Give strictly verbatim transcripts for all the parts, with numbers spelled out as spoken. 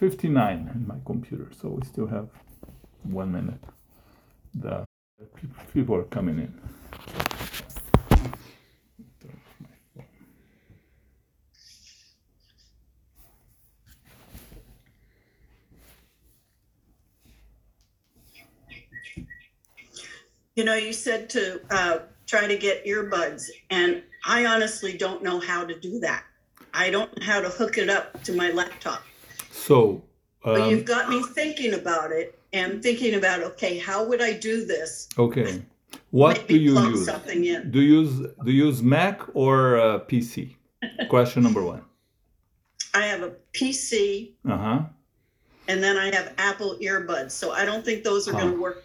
fifty-nine in my computer, so we still have one minute. The people are coming in. You know, you said to uh, try to get earbuds, and I honestly don't know how to do that. I don't know how to hook it up to my laptop. So, um, but you've got me thinking about it and thinking about, okay, how would I do this? Okay. What Maybe do you plug use? something in. Do you use do you use Mac or uh, P C? Question number one. I have a P C. Uh huh. And then I have Apple earbuds, so I don't think those are huh. going to work.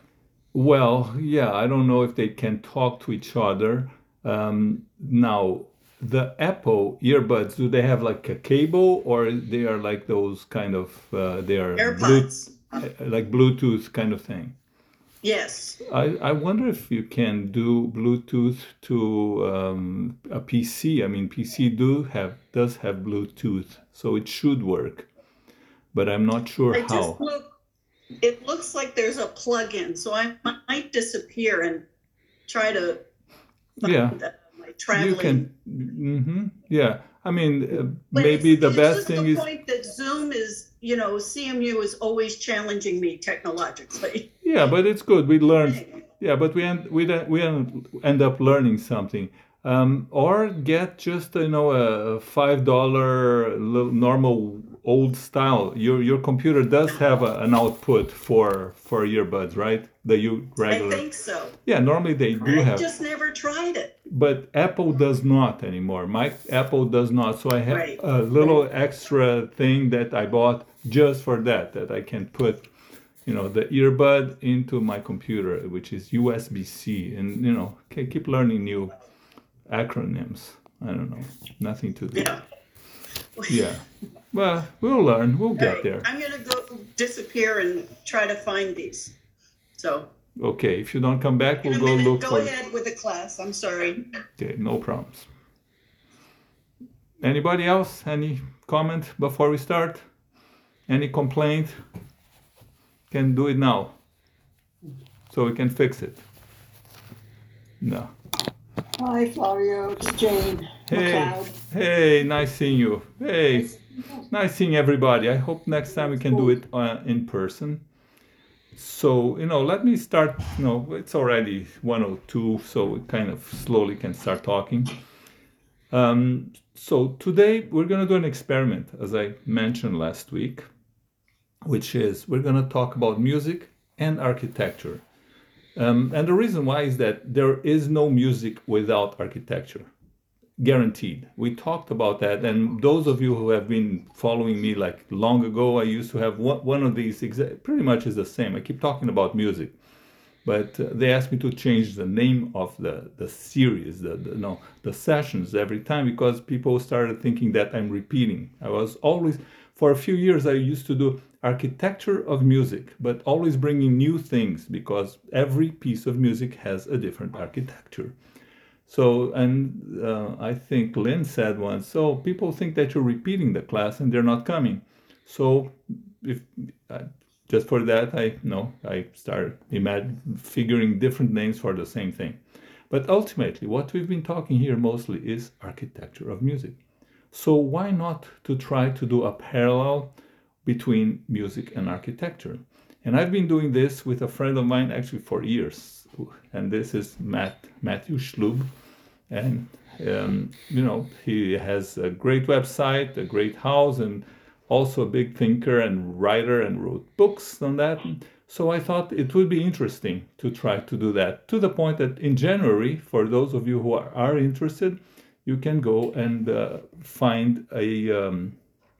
Well, yeah, I don't know if they can talk to each other. Um, now, the Apple earbuds, do they have like a cable, or they are like those kind of uh, they are AirPods, Bluetooth, like Bluetooth kind of thing? Yes. I, I wonder if you can do Bluetooth to um, a P C. I mean, P C do have does have Bluetooth, so it should work, but I'm not sure I how. Just look, it looks like there's a plug-in, so I might disappear and try to find Yeah, the, my traveling. you can. Mm-hmm, yeah, I mean, uh, But maybe it's, the it's best just thing the is. point that Zoom is, you know, C M U is always challenging me technologically. Yeah, but it's good. We learned. Yeah, but we end we don't- we end end up learning something. Um, or get just you know a five dollar normal old style. Your your computer does have a, an output for for earbuds, right? The you regular. I think so. Yeah, normally they do I have. just never tried it. But Apple does not anymore. My Apple does not. So I have Right. a little extra thing that I bought just for that, that I can put, you know, the earbud into my computer, which is U S B C, and you know, can keep learning new acronyms. I don't know, nothing to do. Yeah. Yeah. Well, we'll learn. We'll get Right. there. I'm gonna go disappear and try to find these. So. Okay, if you don't come back, In we'll a go minute. look Go for. ahead with the class. I'm sorry. Okay, no problems. Anybody else? Any comment before we start? Any complaint? Can do it now, so we can fix it. No. Hi, Flavio. It's Jane Hey, McLeod. hey, nice seeing you. Hey, nice seeing everybody. I hope next time we can do it uh, in person. So, you know, let me start. You know, it's already one oh two, so we kind of slowly can start talking. Um, so today we're going to do an experiment, as I mentioned last week, which is we're going to talk about music and architecture. Um, and the reason why is that there is no music without architecture. Guaranteed. We talked about that, and those of you who have been following me like long ago, I used to have one, one of these, exa- pretty much is the same. I keep talking about music, but uh, they asked me to change the name of the, the series, the, the, no, the sessions every time, because people started thinking that I'm repeating. I was always, for a few years, I used to do architecture of music, but always bringing new things, because every piece of music has a different architecture. So, and uh, I think Lynn said once, so people think that you're repeating the class and they're not coming. So, if uh, just for that, I know I started imagine, figuring different names for the same thing. But ultimately, what we've been talking here mostly is architecture of music. So why not to try to do a parallel between music and architecture? And I've been doing this with a friend of mine actually for years, and this is Matt Matthew Schlub, and um, you know, he has a great website, a great house, and also a big thinker and writer, and wrote books on that. So I thought it would be interesting to try to do that, to the point that in January, for those of you who are, are interested, you can go and uh, find a um,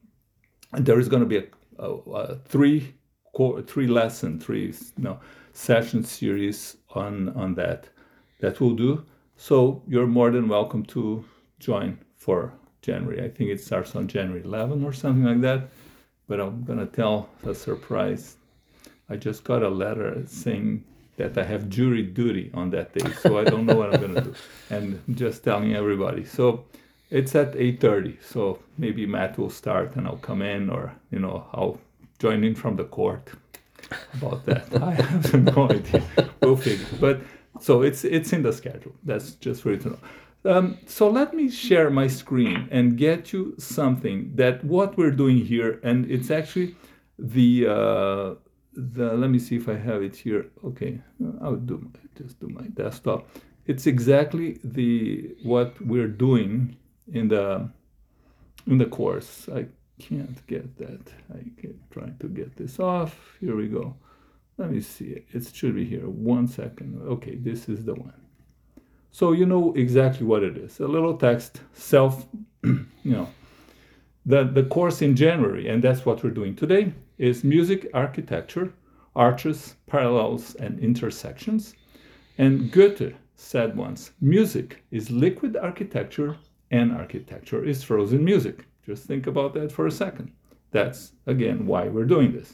there is going to be a, a, a three three lesson, three no session series on on that that we'll do. So you're more than welcome to join for January. I think it starts on January eleventh or something like that. But I'm gonna tell a surprise. I just got a letter saying that I have jury duty on that day, so I don't know what I'm gonna do, and just telling everybody. So it's at eight thirty, so maybe Matt will start and I'll come in, or, you know, I'll join in from the court about that. I have no idea. We'll figure. But so it's it's in the schedule. That's just for you to know. Um, so let me share my screen and get you something that what we're doing here, and it's actually the uh, the. Let me see if I have it here. Okay, I'll do my, just do my desktop. It's exactly the what we're doing in the in the course. I can't get that. I can try to get this off. Here we go. Let me see it. It should be here. One second. Okay, this is the one. So you know exactly what it is. A little text, self, you know. The, the course in January, and that's what we're doing today, is music architecture, arches, parallels, and intersections. And Goethe said once, music is liquid architecture and architecture is frozen music. Just think about that for a second. That's, again, why we're doing this.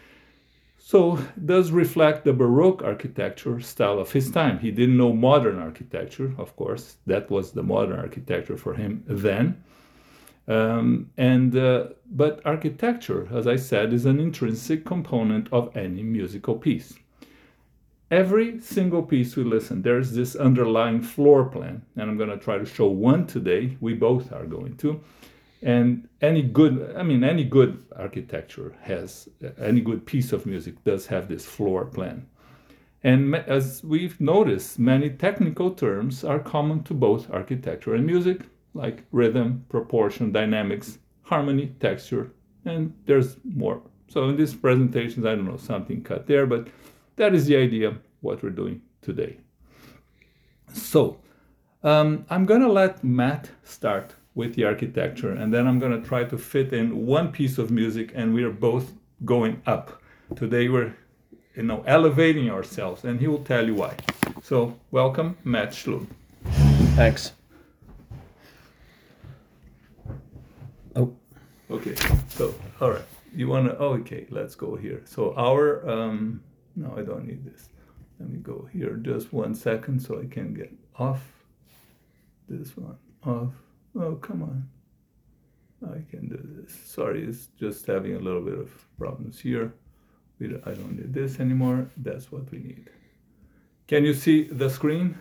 So it does reflect the Baroque architecture style of his time. He didn't know modern architecture, of course. That was the modern architecture for him then. Um, and uh, but architecture, as I said, is an intrinsic component of any musical piece. Every single piece we listen, there's this underlying floor plan, and I'm going to try to show one today. We both are going to. And any good, I mean, any good architecture has, any good piece of music does have this floor plan. And as we've noticed, many technical terms are common to both architecture and music, like rhythm, proportion, dynamics, harmony, texture, and there's more. So in these presentations, I don't know, something cut there, but that is the idea of what we're doing today. So um, I'm going to let Matt start with the architecture, and then I'm going to try to fit in one piece of music, and we are both going up. Today we're, you know, elevating ourselves, and he will tell you why. So welcome, Matt Schlum. Thanks. Oh. Okay, so, all right. You want to, oh, okay, let's go here. So our, um, no, I don't need this. Let me go here just one second so I can get off this one, off. Oh, come on. I can do this. Sorry, it's just having a little bit of problems here. We, I don't need this anymore. That's what we need. Can you see the screen?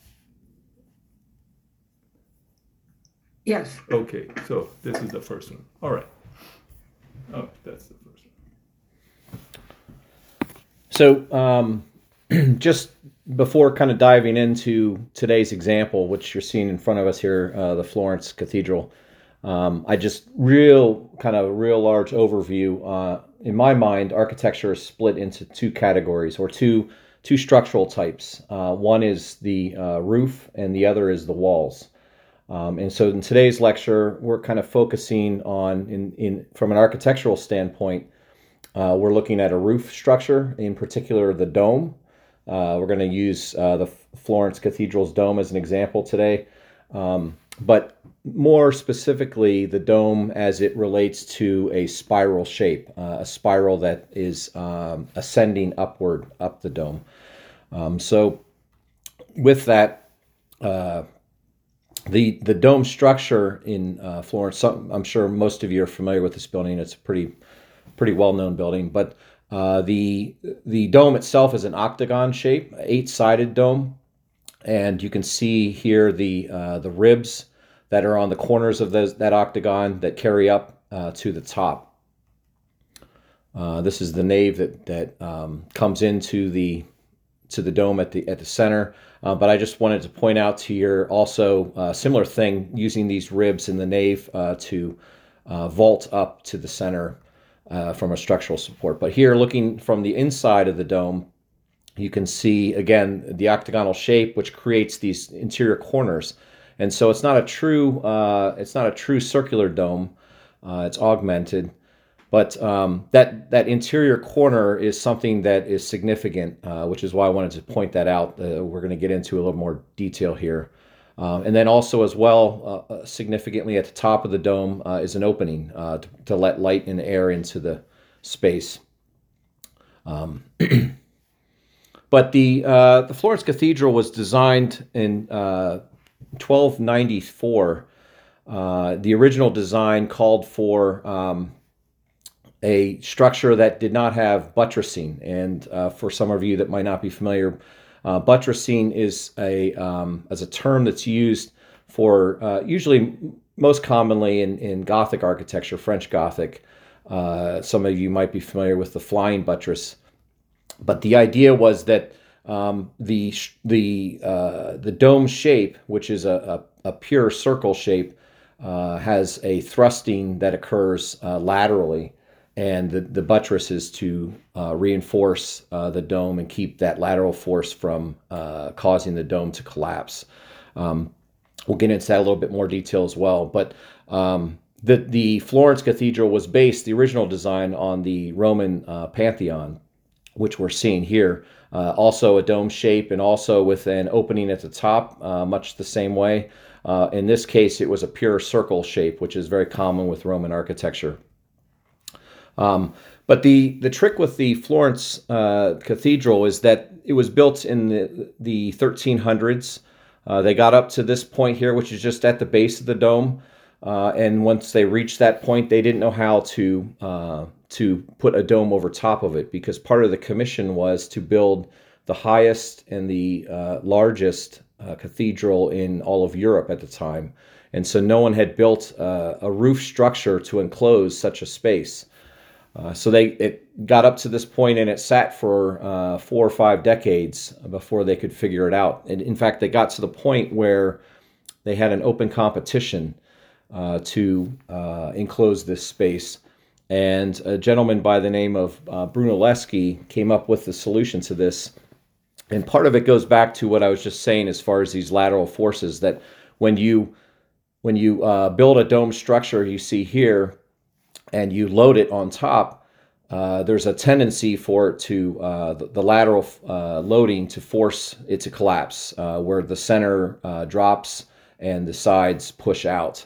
Yes. Okay, so this is the first one. All right. Oh, that's the first one. So um, just before kind of diving into today's example, which you're seeing in front of us here, uh, the Florence Cathedral, um, I just real kind of real large overview. Uh, in my mind, architecture is split into two categories or two two structural types. Uh, one is the uh, roof, and the other is the walls. Um, and so in today's lecture, we're kind of focusing on, in, in from an architectural standpoint, uh, we're looking at a roof structure, in particular the dome. Uh, we're going to use uh, the Florence Cathedral's dome as an example today, um, but more specifically, the dome as it relates to a spiral shape, uh, a spiral that is um, ascending upward up the dome. Um, so with that, uh, The the dome structure in uh, Florence, some, I'm sure most of you are familiar with this building. It's a pretty pretty well-known building, but uh, the the dome itself is an octagon shape, eight-sided dome, and you can see here the uh, the ribs that are on the corners of those, that octagon that carry up uh, to the top. Uh, this is the nave that that um, comes into the to the dome at the at the center. Uh, but I just wanted to point out to you also a similar thing, using these ribs in the nave uh, to uh, vault up to the center uh, from a structural support. But here, looking from the inside of the dome, you can see, again, the octagonal shape, which creates these interior corners. And so it's not a true, uh, it's not a true circular dome. Uh, it's augmented. But um, that, that interior corner is something that is significant, uh, which is why I wanted to point that out. Uh, we're going to get into a little more detail here. Um, and then also as well, uh, significantly at the top of the dome uh, is an opening uh, to, to let light and air into the space. Um, but the, uh, the Florence Cathedral was designed in uh, twelve ninety-four Uh, the original design called for um, a structure that did not have buttressing. And uh, for some of you that might not be familiar, uh, buttressing is a um, as a term that's used for uh, usually most commonly in, in Gothic architecture, French Gothic. Uh, some of you might be familiar with the flying buttress, but the idea was that um, the the uh, the dome shape, which is a, a, a pure circle shape, uh, has a thrusting that occurs uh, laterally, and the, the buttress is to uh, reinforce uh, the dome and keep that lateral force from uh, causing the dome to collapse. Um, we'll get into that a little bit more detail as well, but um, the, the Florence Cathedral was based, the original design, on the Roman uh, Pantheon, which we're seeing here. Uh, also a dome shape, and also with an opening at the top, uh, much the same way. Uh, in this case, it was a pure circle shape, which is very common with Roman architecture. Um, but the, the trick with the Florence uh, Cathedral is that it was built in the, the thirteen hundreds. Uh, they got up to this point here, which is just at the base of the dome. Uh, and once they reached that point, they didn't know how to uh, to put a dome over top of it, because part of the commission was to build the highest and the uh, largest uh, cathedral in all of Europe at the time. And so no one had built uh, a roof structure to enclose such a space. Uh, so they it got up to this point, and it sat for uh, four or five decades before they could figure it out. And in fact, they got to the point where they had an open competition uh, to uh, enclose this space. And a gentleman by the name of uh, Brunelleschi came up with the solution to this. And part of it goes back to what I was just saying as far as these lateral forces, that when you when you uh, build a dome structure, you see here, and you load it on top, uh, there's a tendency for it to, uh, the, the lateral uh, loading to force it to collapse, uh, where the center uh, drops and the sides push out.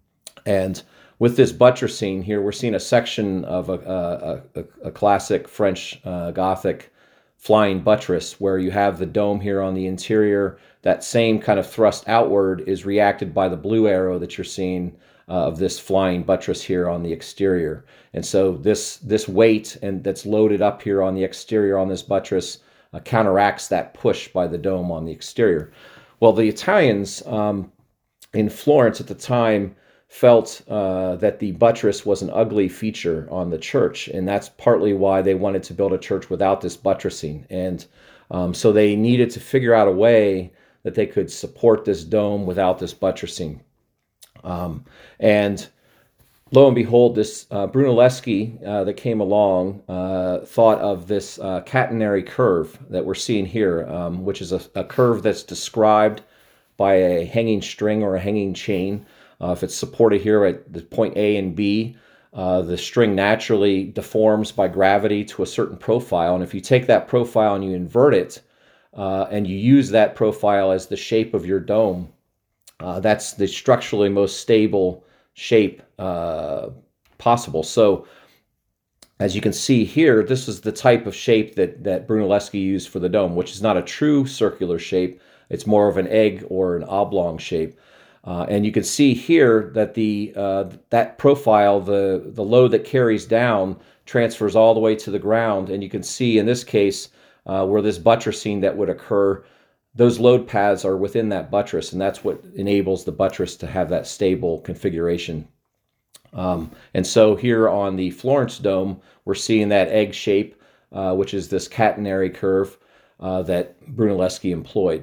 And with this buttressing here, we're seeing a section of a, a, a, a classic French uh, Gothic flying buttress, where you have the dome here on the interior. That same kind of thrust outward is reacted by the blue arrow that you're seeing uh, of this flying buttress here on the exterior. And so this this weight and that's loaded up here on the exterior on this buttress uh, counteracts that push by the dome on the exterior. Well, the Italians um, in Florence at the time felt uh, that the buttress was an ugly feature on the church, and that's partly why they wanted to build a church without this buttressing. And um, so they needed to figure out a way that they could support this dome without this buttressing. Um, and lo and behold, this uh, Brunelleschi uh, that came along uh, thought of this uh, catenary curve that we're seeing here, um, which is a, a curve that's described by a hanging string or a hanging chain. Uh, if it's supported here at the point A and B, uh, the string naturally deforms by gravity to a certain profile. And if you take that profile and you invert it, uh, and you use that profile as the shape of your dome, uh, that's the structurally most stable shape uh, possible. So as you can see here, this is the type of shape that, that Brunelleschi used for the dome, which is not a true circular shape. It's more of an egg or an oblong shape. Uh, and you can see here that the uh, that profile, the, the load that carries down, transfers all the way to the ground. And you can see in this case uh, where this buttressing that would occur, those load paths are within that buttress, and that's what enables the buttress to have that stable configuration. Um, and so here on the Florence Dome, we're seeing that egg shape, uh, which is this catenary curve uh, that Brunelleschi employed.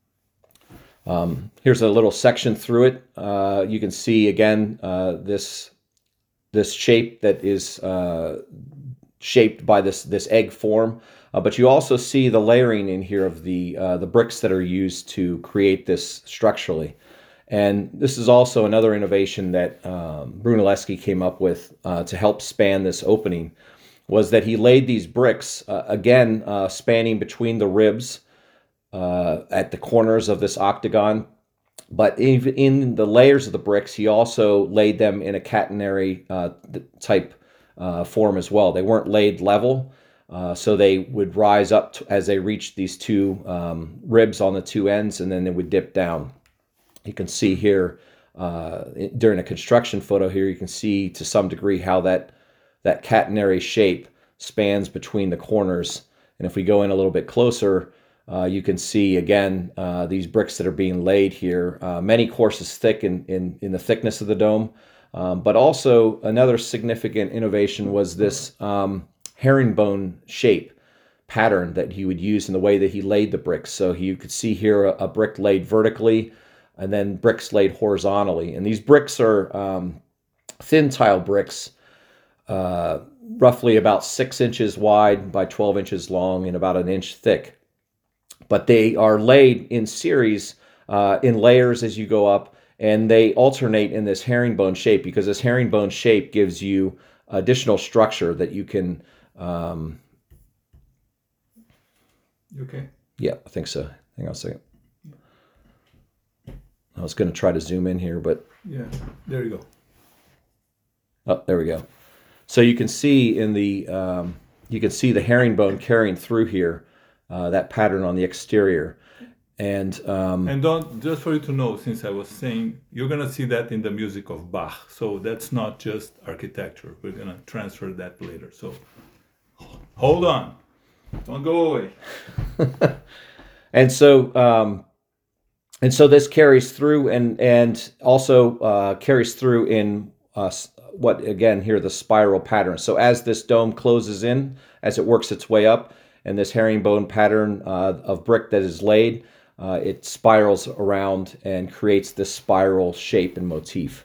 Um, here's a little section through it. Uh, you can see again uh, this this shape that is uh, shaped by this this egg form, uh, but you also see the layering in here of the uh, the bricks that are used to create this structurally. And this is also another innovation that um, Brunelleschi came up with uh, to help span this opening, was that he laid these bricks uh, again uh, spanning between the ribs Uh, at the corners of this octagon, but even in the layers of the bricks, he also laid them in a catenary uh, type uh, form as well. They weren't laid level, uh, so they would rise up to, as they reached these two um, ribs on the two ends, and then they would dip down. You can see here uh, during a construction photo here, you can see to some degree how that, that catenary shape spans between the corners. And if we go in a little bit closer, uh, you can see again uh, these bricks that are being laid here, uh, many courses thick in, in, in the thickness of the dome. Um, but also another significant innovation was this um, herringbone shape pattern that he would use in the way that he laid the bricks. So you could see here a, a brick laid vertically and then bricks laid horizontally. And these bricks are um, thin tile bricks, uh, roughly about six inches wide by twelve inches long and about an inch thick. But they are laid in series, uh, in layers as you go up, and they alternate in this herringbone shape because this herringbone shape gives you additional structure that you can... Um, You okay? yeah, I think so. Hang on a second. I was going to try to zoom in here, but... Yeah, there you go. Oh, there we go. So you can see in the um, you can see the herringbone carrying through here, uh, that pattern on the exterior, and um, And don't, just for you to know, since I was saying, you're gonna see that in the music of Bach. So that's not just architecture. We're gonna transfer that later. So hold on, don't go away. and so um, and so this carries through, and and also uh, carries through in uh, what again here the spiral pattern. So as this dome closes in, as it works its way up, and this herringbone pattern uh, of brick that is laid, uh, it spirals around and creates this spiral shape and motif.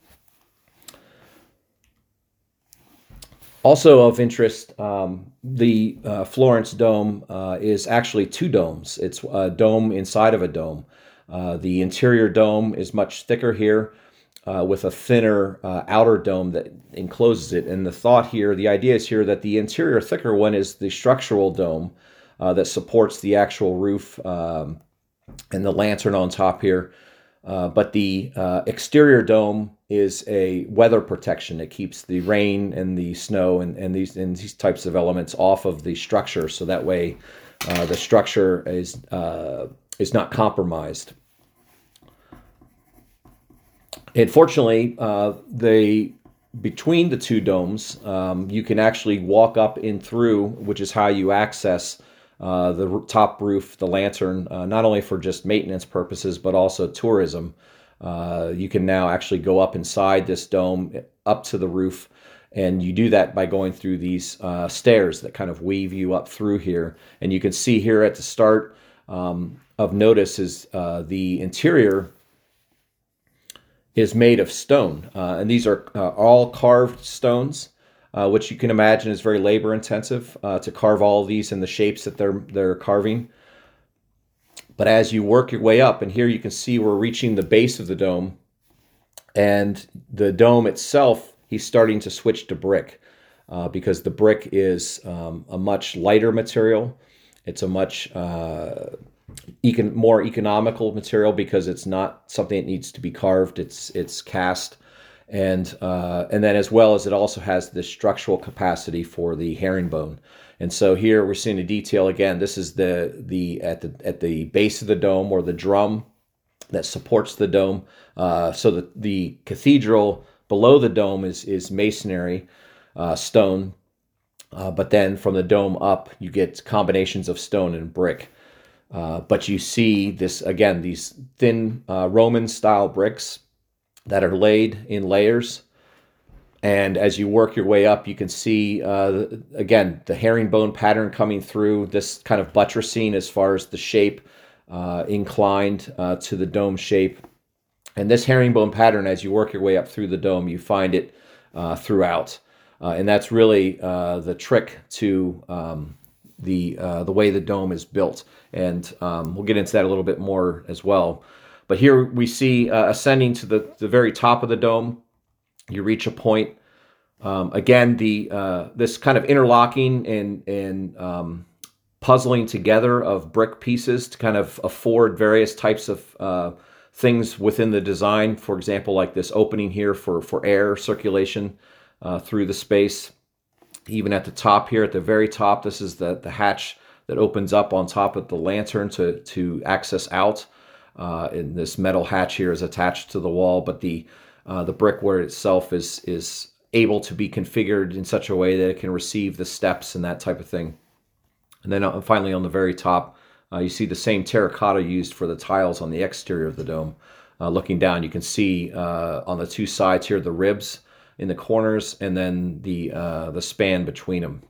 Also of interest, um, the uh, Florence dome uh, is actually two domes. It's a dome inside of a dome. Uh, the interior dome is much thicker here, uh, with a thinner uh, outer dome that encloses it. And the thought here, the idea is here that the interior thicker one is the structural dome uh, that supports the actual roof um, and the lantern on top here. Uh, but the uh, exterior dome is a weather protection. It keeps the rain and the snow and, and, these, and these types of elements off of the structure, so that way uh, the structure is, uh, is not compromised. And fortunately, uh, they, between the two domes, um, you can actually walk up in through, which is how you access uh, the top roof, the lantern, uh, not only for just maintenance purposes, but also tourism. Uh, you can now actually go up inside this dome, up to the roof, and you do that by going through these uh, stairs that kind of weave you up through here. And you can see here at the start um, of notice is uh, the interior is made of stone. Uh, and these are uh, all carved stones, uh, which you can imagine is very labor intensive uh, to carve all of these in the shapes that they're, they're carving. But as you work your way up, and here you can see we're reaching the base of the dome, and the dome itself, he's starting to switch to brick uh, because the brick is um, a much lighter material. It's a much uh, econ more economical material because it's not something that needs to be carved. It's it's cast, and uh, and then as well as it also has this structural capacity for the herringbone. And so here we're seeing a detail again. This is the the at the at the base of the dome, or the drum that supports the dome. Uh, so the the cathedral below the dome is is masonry, uh, stone, uh, but then from the dome up you get combinations of stone and brick. Uh, but you see this again, these thin uh, Roman style bricks that are laid in layers. And as you work your way up, you can see, uh, again, the herringbone pattern coming through, this kind of buttressing as far as the shape, uh, inclined uh, to the dome shape. And this herringbone pattern, as you work your way up through the dome, you find it uh, throughout. Uh, and that's really uh, the trick to um, the, uh, the way the dome is built. And um, we'll get into that a little bit more as well. But here we see uh, ascending to the, the very top of the dome, you reach a point. Um, again, the uh, this kind of interlocking and, and um, puzzling together of brick pieces to kind of afford various types of uh, things within the design. For example, like this opening here for, for air circulation uh, through the space. Even at the top here, at the very top, this is the, the hatch that opens up on top of the lantern to, to access out. uh, and this metal hatch here is attached to the wall, but the uh, the brickwork itself is is able to be configured in such a way that it can receive the steps and that type of thing. And then uh, finally on the very top, uh, you see the same terracotta used for the tiles on the exterior of the dome. Uh, looking down, you can see uh, on the two sides here the ribs in the corners, and then the uh, the span between them.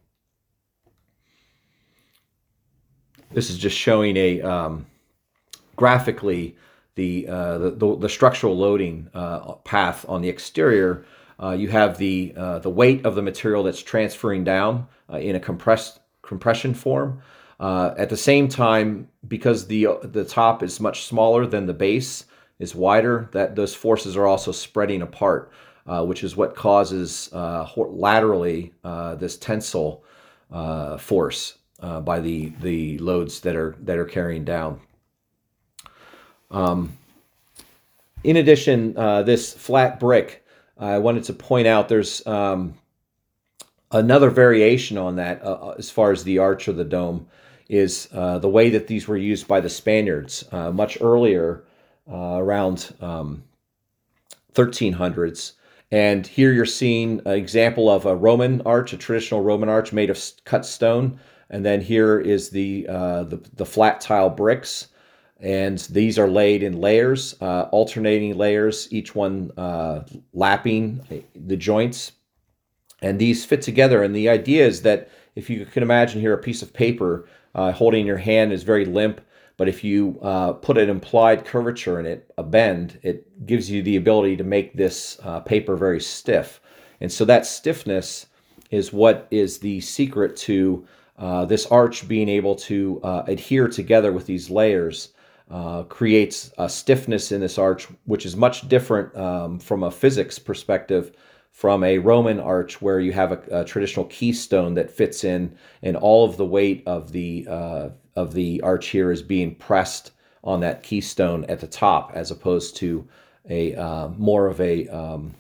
This is just showing a um, graphically the, uh, the, the the structural loading uh, path on the exterior. Uh, you have the uh, the weight of the material that's transferring down uh, in a compressed compression form. Uh, at the same time, because the the top is much smaller than the base is wider, that those forces are also spreading apart, uh, which is what causes uh, laterally uh, this tensile uh, force uh, by the the loads that are that are carrying down. Um, in addition, uh, this flat brick, I wanted to point out there's um, another variation on that uh, as far as the arch or the dome is uh, the way that these were used by the Spaniards uh, much earlier, uh, around um, thirteen hundreds. And here you're seeing an example of a Roman arch, a traditional Roman arch made of cut stone. And then here is the, uh, the, the flat tile bricks. And these are laid in layers, uh, alternating layers, each one uh, lapping the joints. And these fit together. And the idea is that if you can imagine here a piece of paper uh, holding in your hand is very limp, but if you uh, put an implied curvature in it, a bend, it gives you the ability to make this uh, paper very stiff. And so that stiffness is what is the secret to uh, this arch being able to uh, adhere together with these layers. Uh, creates a stiffness in this arch, which is much different um, from a physics perspective from a Roman arch, where you have a, a traditional keystone that fits in, and all of the weight of the uh, of the arch here is being pressed on that keystone at the top, as opposed to a uh, more of a, um,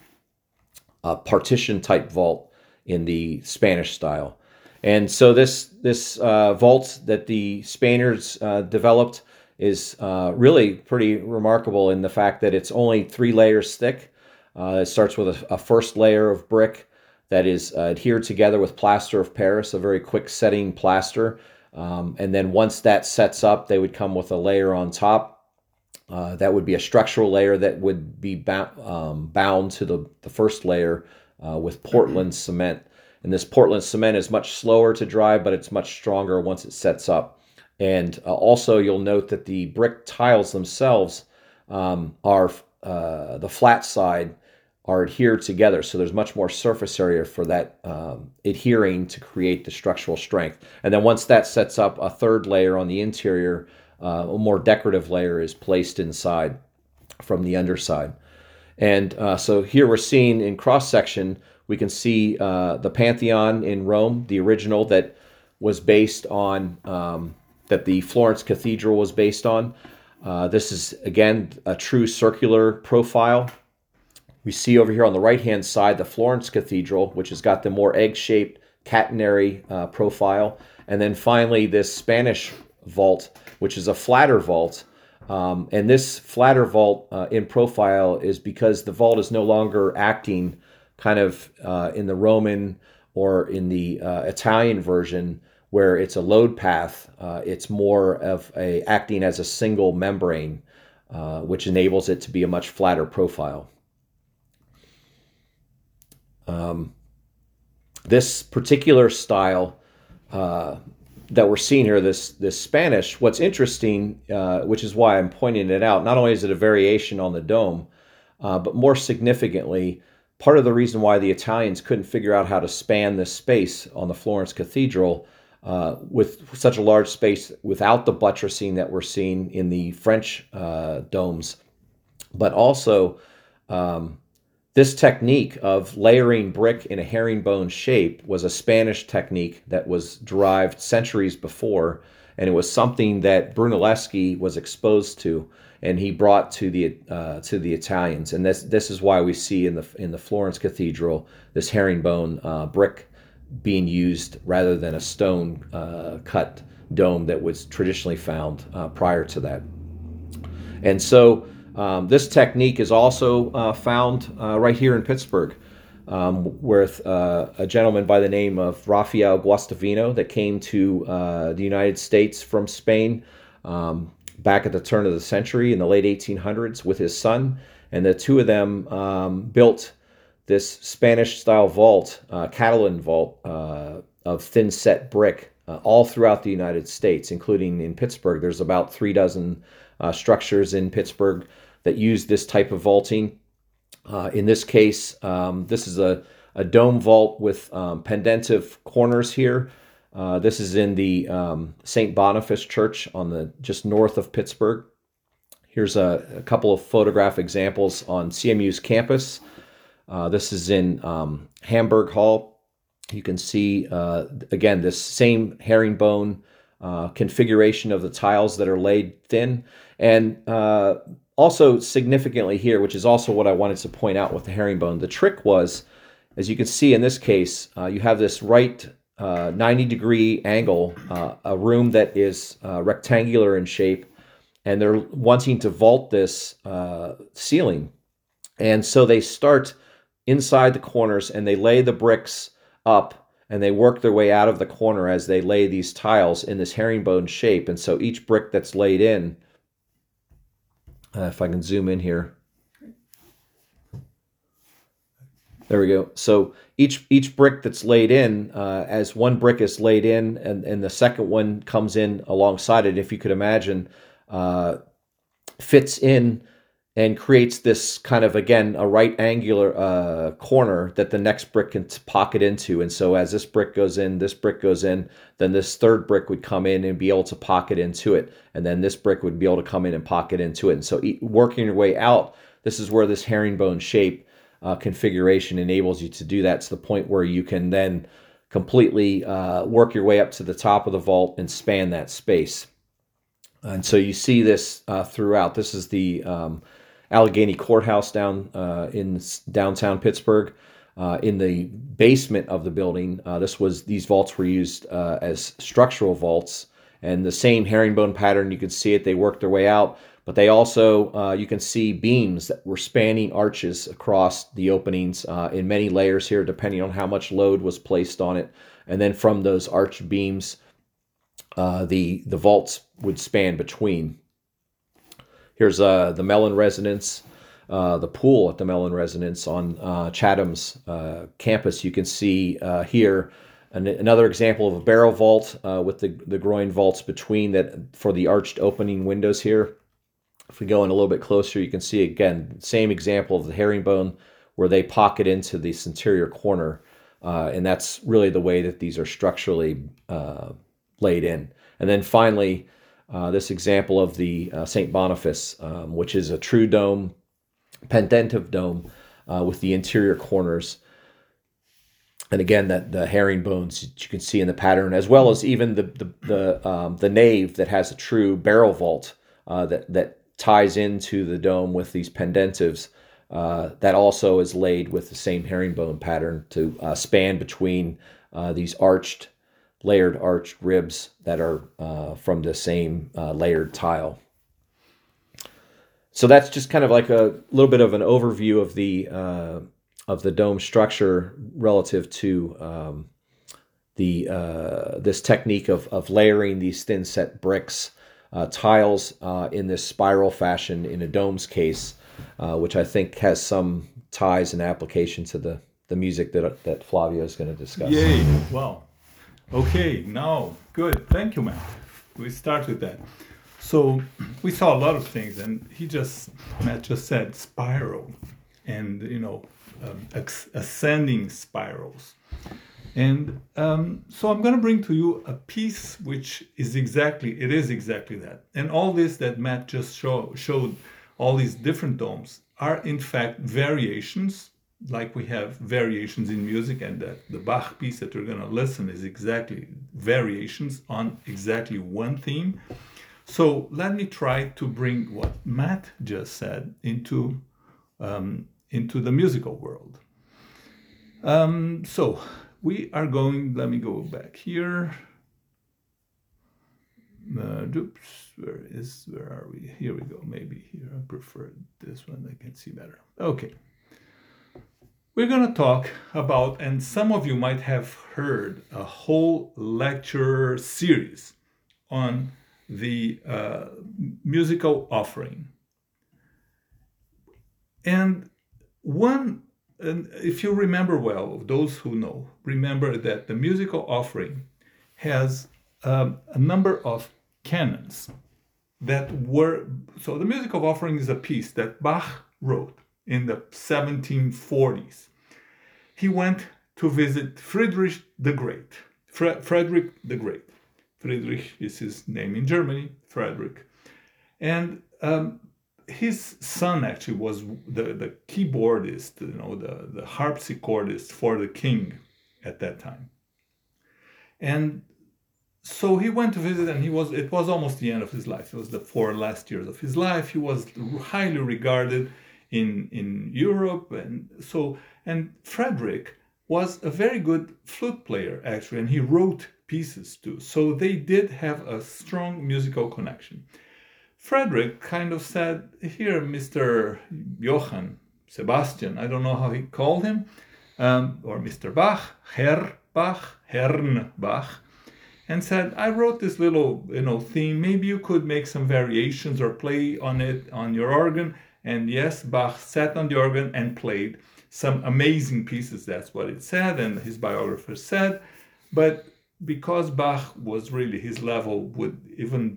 a partition type vault in the Spanish style. And so this this uh, vault that the Spaniards uh, developed is uh, really pretty remarkable in the fact that it's only three layers thick. Uh, it starts with a, a first layer of brick that is uh, adhered together with plaster of Paris, a very quick setting plaster. Um, and then once that sets up, they would come with a layer on top. Uh, that would be a structural layer that would be ba um, bound to the, the first layer uh, with Portland cement. And this Portland cement is much slower to dry, but it's much stronger once it sets up. And uh, also you'll note that the brick tiles themselves um, are, uh, the flat side are adhered together. So there's much more surface area for that um, adhering to create the structural strength. And then once that sets up, a third layer on the interior, uh, a more decorative layer is placed inside from the underside. And uh, so here we're seeing in cross section, we can see uh, the Pantheon in Rome, the original that was based on um, that the Florence Cathedral was based on. Uh, this is, again, a true circular profile. We see over here on the right-hand side the Florence Cathedral, which has got the more egg-shaped catenary uh, profile. And then finally this Spanish vault, which is a flatter vault. Um, and this flatter vault uh, in profile is because the vault is no longer acting kind of uh, in the Roman or in the uh, Italian version, where it's a load path. Uh, it's more of a acting as a single membrane, uh, which enables it to be a much flatter profile. Um, this particular style uh, that we're seeing here, this this Spanish, what's interesting, uh, which is why I'm pointing it out, not only is it a variation on the dome, uh, but more significantly, part of the reason why the Italians couldn't figure out how to span this space on the Florence Cathedral Uh, with such a large space without the buttressing that we're seeing in the French uh, domes. But also, um, this technique of layering brick in a herringbone shape was a Spanish technique that was derived centuries before, and it was something that Brunelleschi was exposed to, and he brought to the uh, to the Italians. And this this is why we see in the in the Florence Cathedral this herringbone uh, brick being used rather than a stone uh, cut dome that was traditionally found uh, prior to that. And so um, this technique is also uh, found uh, right here in Pittsburgh, um, with uh, a gentleman by the name of Rafael Guastavino that came to uh, the United States from Spain um, back at the turn of the century in the late eighteen hundreds with his son. And the two of them um, built this Spanish-style vault, uh, Catalan vault, uh, of thin-set brick uh, all throughout the United States, including in Pittsburgh. There's about three dozen uh, structures in Pittsburgh that use this type of vaulting. Uh, in this case, um, this is a, a dome vault with um, pendentive corners here. Uh, this is in the um, Saint Boniface Church on the just north of Pittsburgh. Here's a, a couple of photograph examples on C M U's campus. Uh, this is in um, Hamburg Hall. You can see, uh, again, this same herringbone uh, configuration of the tiles that are laid thin. And uh, also significantly here, which is also what I wanted to point out with the herringbone, the trick was, as you can see in this case, uh, you have this right uh, ninety degree angle, uh, a room that is uh, rectangular in shape, and they're wanting to vault this uh, ceiling. And so they start inside the corners and they lay the bricks up and they work their way out of the corner as they lay these tiles in this herringbone shape. And so each brick that's laid in, uh, if I can zoom in here. There we go. So each each brick that's laid in, uh, as one brick is laid in and, and the second one comes in alongside it, if you could imagine, uh, fits in and creates this kind of, again, a right angular uh, corner that the next brick can pocket into. And so as this brick goes in, this brick goes in, then this third brick would come in and be able to pocket into it. And then this brick would be able to come in and pocket into it. And so working your way out, this is where this herringbone shape uh, configuration enables you to do that, to the point where you can then completely uh, work your way up to the top of the vault and span that space. And so you see this uh, throughout. This is the um, Allegheny Courthouse down uh, in downtown Pittsburgh. Uh, in the basement of the building, uh, this was these vaults were used uh, as structural vaults, and the same herringbone pattern. You can see it. They worked their way out, but they also uh, you can see beams that were spanning arches across the openings uh, in many layers here, depending on how much load was placed on it. And then from those arch beams, uh, the the vaults would span between. Here's uh, the Mellon residence, uh, the pool at the Mellon residence on uh, Chatham's uh, campus. You can see uh, here an, another example of a barrel vault uh, with the, the groin vaults between that for the arched opening windows here. If we go in a little bit closer, you can see again, same example of the herringbone where they pocket into this interior corner. Uh, and that's really the way that these are structurally uh, laid in. And then finally, Uh, this example of the uh, Saint Boniface, um, which is a true dome, pendentive dome uh, with the interior corners. And again, that the herringbones you can see in the pattern, as well as even the the the, um, the nave that has a true barrel vault uh, that that ties into the dome with these pendentives. Uh, that also is laid with the same herringbone pattern to uh, span between uh, these arched layered arched ribs that are uh, from the same uh, layered tile. So that's just kind of like a little bit of an overview of the uh, of the dome structure relative to um, the uh, this technique of of layering these thin set bricks, uh, tiles uh, in this spiral fashion in a dome's case, uh, which I think has some ties and application to the the music that that Flavio is going to discuss. Yay! Wow. Okay, now, good. Thank you, Matt. We start with that. So we saw a lot of things, and he just, Matt just said spiral, and, you know, um, ascending spirals. And um, so I'm going to bring to you a piece which is exactly, it is exactly that. And all this that Matt just show, showed, all these different domes, are in fact variations, like we have variations in music, and that the Bach piece that we're going to listen is exactly variations on exactly one theme. So let me try to bring what Matt just said into um, into the musical world. Um, so we are going, let me go back here. Uh, oops, where is, where are we? Here we go. Maybe here. I prefer this one. I can see better. Okay. We're going to talk about, and some of you might have heard a whole lecture series on the uh, musical offering. And one, and if you remember well, those who know, remember that the musical offering has um, a number of canons that were, so the musical offering is a piece that Bach wrote in the seventeen forties. He went to visit Friedrich the Great, Fre- Frederick the Great. Friedrich is his name in Germany, Frederick. And um, his son actually was the, the keyboardist, you know, the, the harpsichordist for the king at that time. And so he went to visit, and he was, it was almost the end of his life. It was the four last years of his life. He was highly regarded in, in Europe. And so, and Frederick was a very good flute player, actually, and he wrote pieces too. So they did have a strong musical connection. Frederick kind of said, here, Mister Johann Sebastian, I don't know how he called him, um, or Mister Bach, Herr Bach, Herrn Bach, and said, I wrote this little, you know, theme. Maybe you could make some variations or play on it on your organ. And yes, Bach sat on the organ and played some amazing pieces. That's what it said, and his biographer said. But because Bach was really, his level would even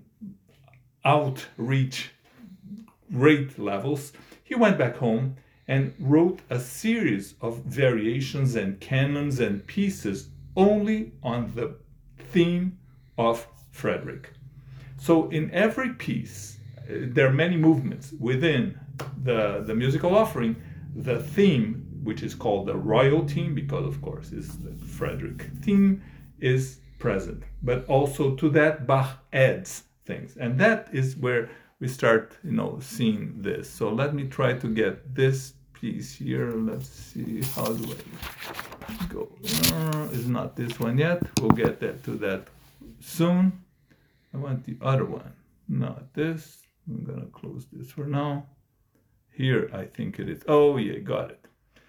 outreach great levels, he went back home and wrote a series of variations and canons and pieces only on the theme of Frederick. So in every piece, uh, there are many movements within the, the musical offering. The theme, which is called the royal theme, because of course it's the Frederick theme, is present. But also to that, Bach adds things. And that is where we start, you know, seeing this. So let me try to get this piece here. Let's see, how do I go? Uh, it's not this one yet. We'll get that to that soon. I want the other one, not this. I'm gonna close this for now. Here, I think it is. Oh yeah, got it.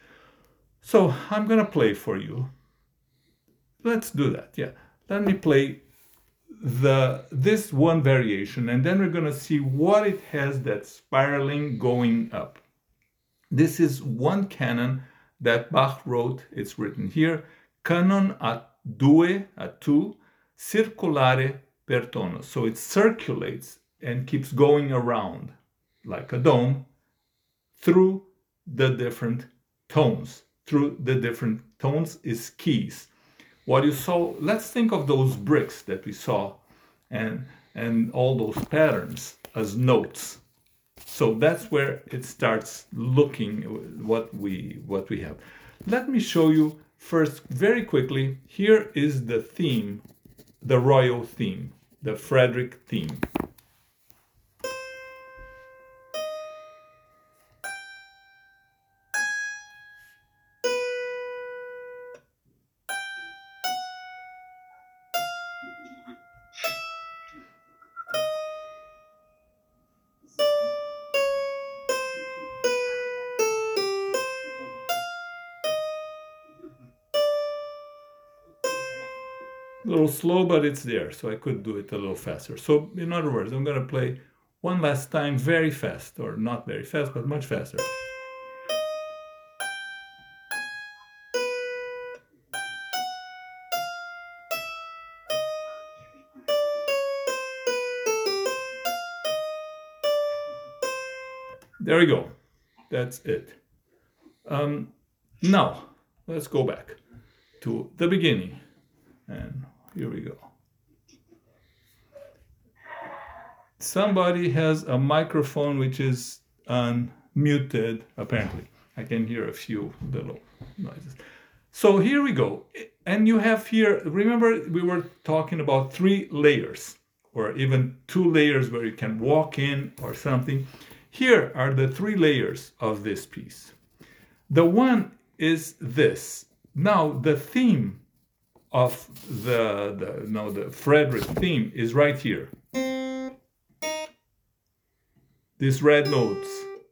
So I'm gonna play for you. Let's do that, yeah. Let me play the this one variation, and then we're gonna see what it has that's spiraling going up. This is one canon that Bach wrote. It's written here, canon a due, a two, circulare per tono. So it circulates and keeps going around like a dome through the different tones. Through the different tones is keys. What you saw, let's think of those bricks that we saw and, and all those patterns as notes. So that's where it starts looking what we, what we have. Let me show you first very quickly. Here is the theme, the royal theme, the Frederick theme. A little slow, but it's there, so I could do it a little faster. So in other words, I'm going to play one last time very fast, or not very fast, but much faster. There we go. That's it. Um, now, let's go back to the beginning. And here we go. Somebody has a microphone which is unmuted, apparently. I can hear a few little noises. So here we go. And you have here, remember we were talking about three layers, or even two layers where you can walk in or something. Here are the three layers of this piece. The one is this. Now the theme of the, the, no, the Frederick theme is right here. These red notes.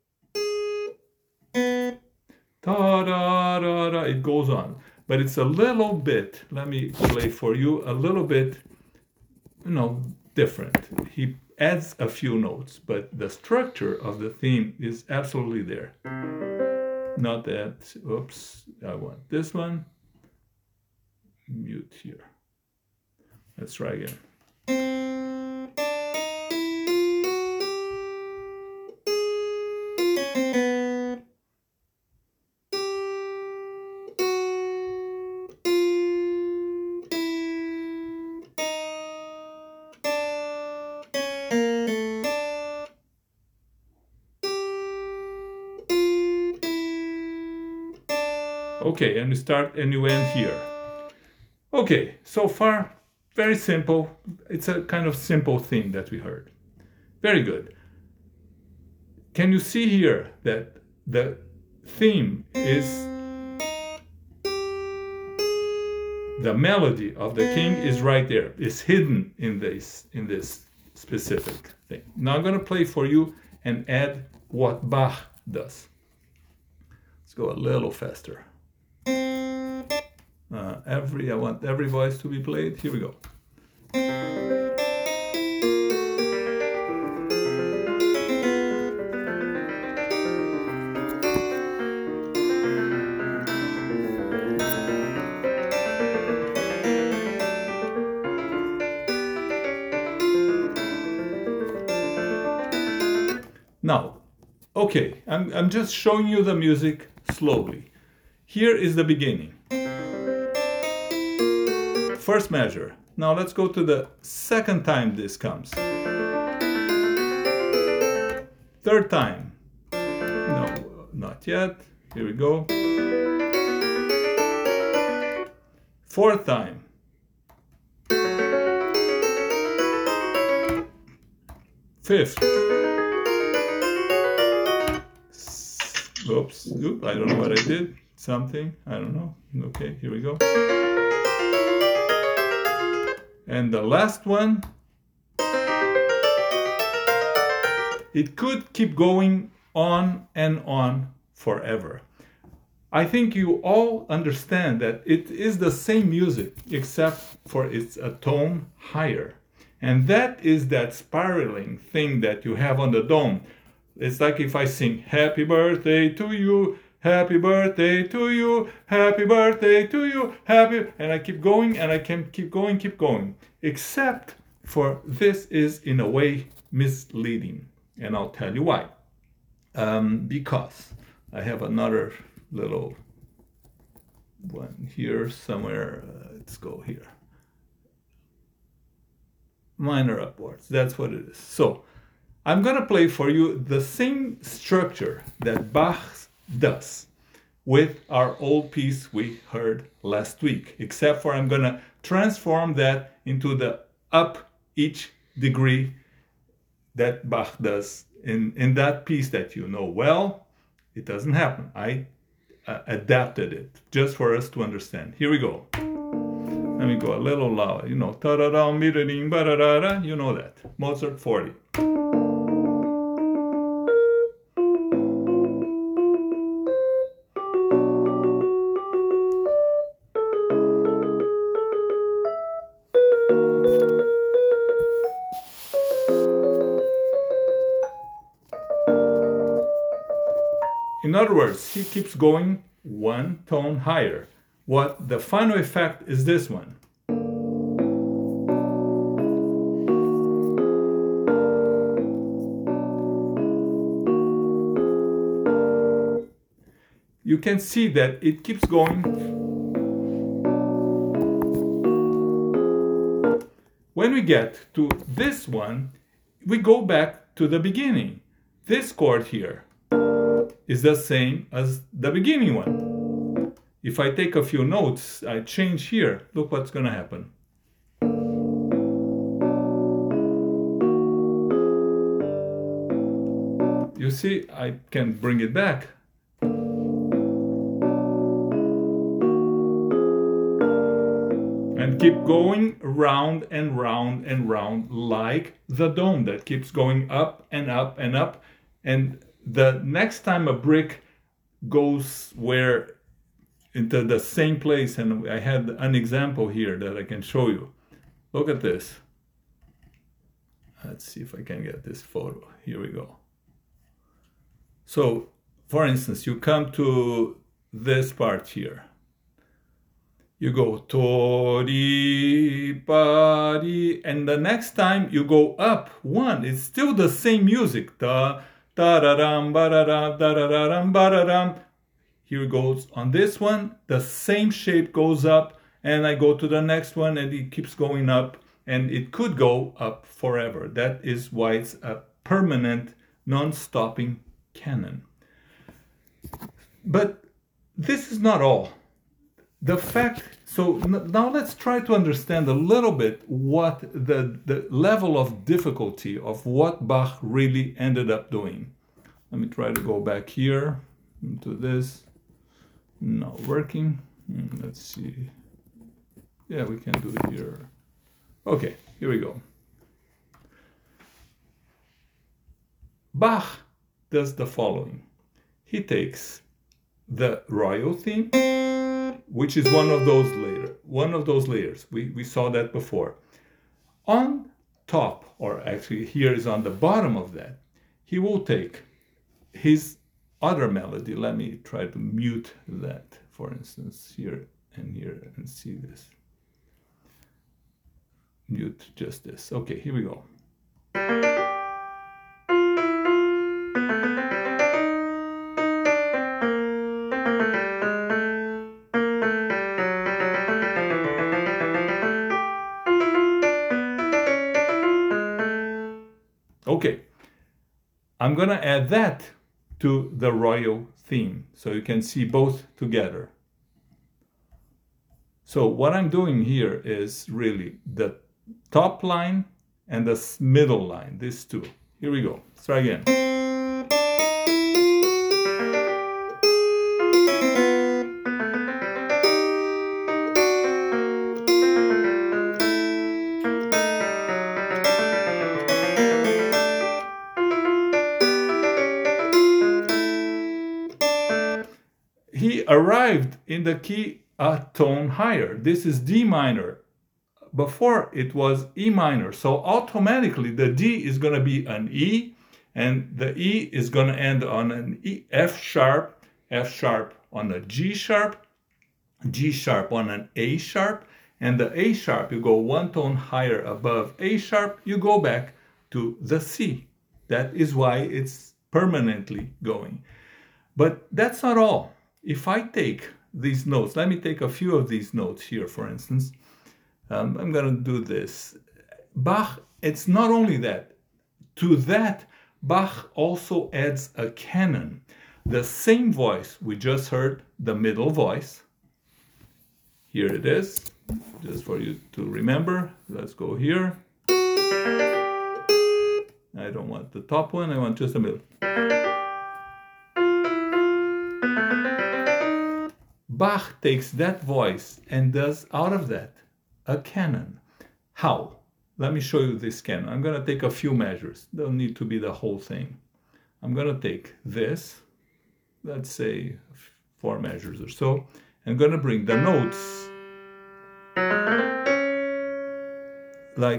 Da da da da. It goes on, but it's a little bit. Let me play for you a little bit. You know, different. He adds a few notes, but the structure of the theme is absolutely there. Not that. Oops. I want this one. Mute here. Let's try again. Okay, and you start and you end here. Okay, so far, very simple. It's a kind of simple thing that we heard. Very good. Can you see here that the theme is the melody of the king is right there. It's hidden in this in this specific thing. Now I'm going to play for you and add what Bach does. Let's go a little faster. Uh, every I want every voice to be played. Here we go. Now, okay, I'm, I'm just showing you the music slowly. Here is the beginning. First measure. Now let's go to the second time this comes. Third time. No, not yet. Here we go. Fourth time. Fifth. Oops, Oop, I don't know what I did. Something, I don't know. Okay, here we go. And the last one. It could keep going on and on forever. I think you all understand that it is the same music, except for it's a tone higher. And that is that spiraling thing that you have on the dome. It's like if I sing, happy birthday to you, happy birthday to you, happy birthday to you, happy, and I keep going and I can keep going, keep going. Except for this is in a way misleading. And I'll tell you why. Um, because I have another little one here somewhere. Uh, let's go here. Minor upwards, that's what it is. So I'm going to play for you the same structure that Bach does with our old piece we heard last week, except for I'm going to transform that into the up each degree that Bach does in, in that piece that you know well. It doesn't happen. I uh, adapted it just for us to understand. Here we go. Let me go a little louder. You know, ta-da-da, mi-da-ding, ba-da-da-da. You know that. Mozart forty. In other words, he keeps going one tone higher. What the final effect is this one. You can see that it keeps going. When we get to this one, we go back to the beginning. This chord here is the same as the beginning one. If I take a few notes, I change here, look what's going to happen. You see, I can bring it back. And and keep going round and round and round like the dome that keeps going up and up and up. And the next time a brick goes where into the same place, and I had an example here that I can show you. Look at this. Let's see if I can get this photo. Here we go. So, for instance, you come to this part here. You go tori pari, and the next time you go up one, it's still the same music. Ta tararam bararam tararam bararam. Here it goes on this one. The same shape goes up, and I go to the next one, and it keeps going up, and it could go up forever. That is why it's a permanent, non-stopping canon. But this is not all. The fact, so now let's try to understand a little bit what the, the level of difficulty of what Bach really ended up doing. Let me try to go back here into this. Not working. Let's see. Yeah, we can do it here. Okay, here we go. Bach does the following. He takes the royal theme, which is one of those later, one of those layers. We, we saw that before. On top, or actually here is on the bottom of that, he will take his other melody. Let me try to mute that, for instance, here and here, and see this. Mute just this. Okay, here we go. Okay, I'm gonna add that to the royal theme, so you can see both together. So what I'm doing here is really the top line and the middle line, these two. Here we go. Let's try again. He arrived in the key a tone higher. This is D minor. Before it was E minor. So automatically the D is going to be an E, and the E is going to end on an E, F sharp, F sharp on a G sharp, G sharp on an A sharp, and the A sharp, you go one tone higher above A sharp, you go back to the C. That is why it's permanently going. But that's not all. If I take these notes, let me take a few of these notes here, for instance. Um, I'm going to do this. Bach, it's not only that. To that, Bach also adds a canon. The same voice we just heard, the middle voice. Here it is, just for you to remember. Let's go here. I don't want the top one, I want just the middle. Bach takes that voice and does out of that a canon. How? Let me show you this canon. I'm going to take a few measures. Don't need to be the whole thing. I'm going to take this, let's say four measures or so. I'm going to bring the notes like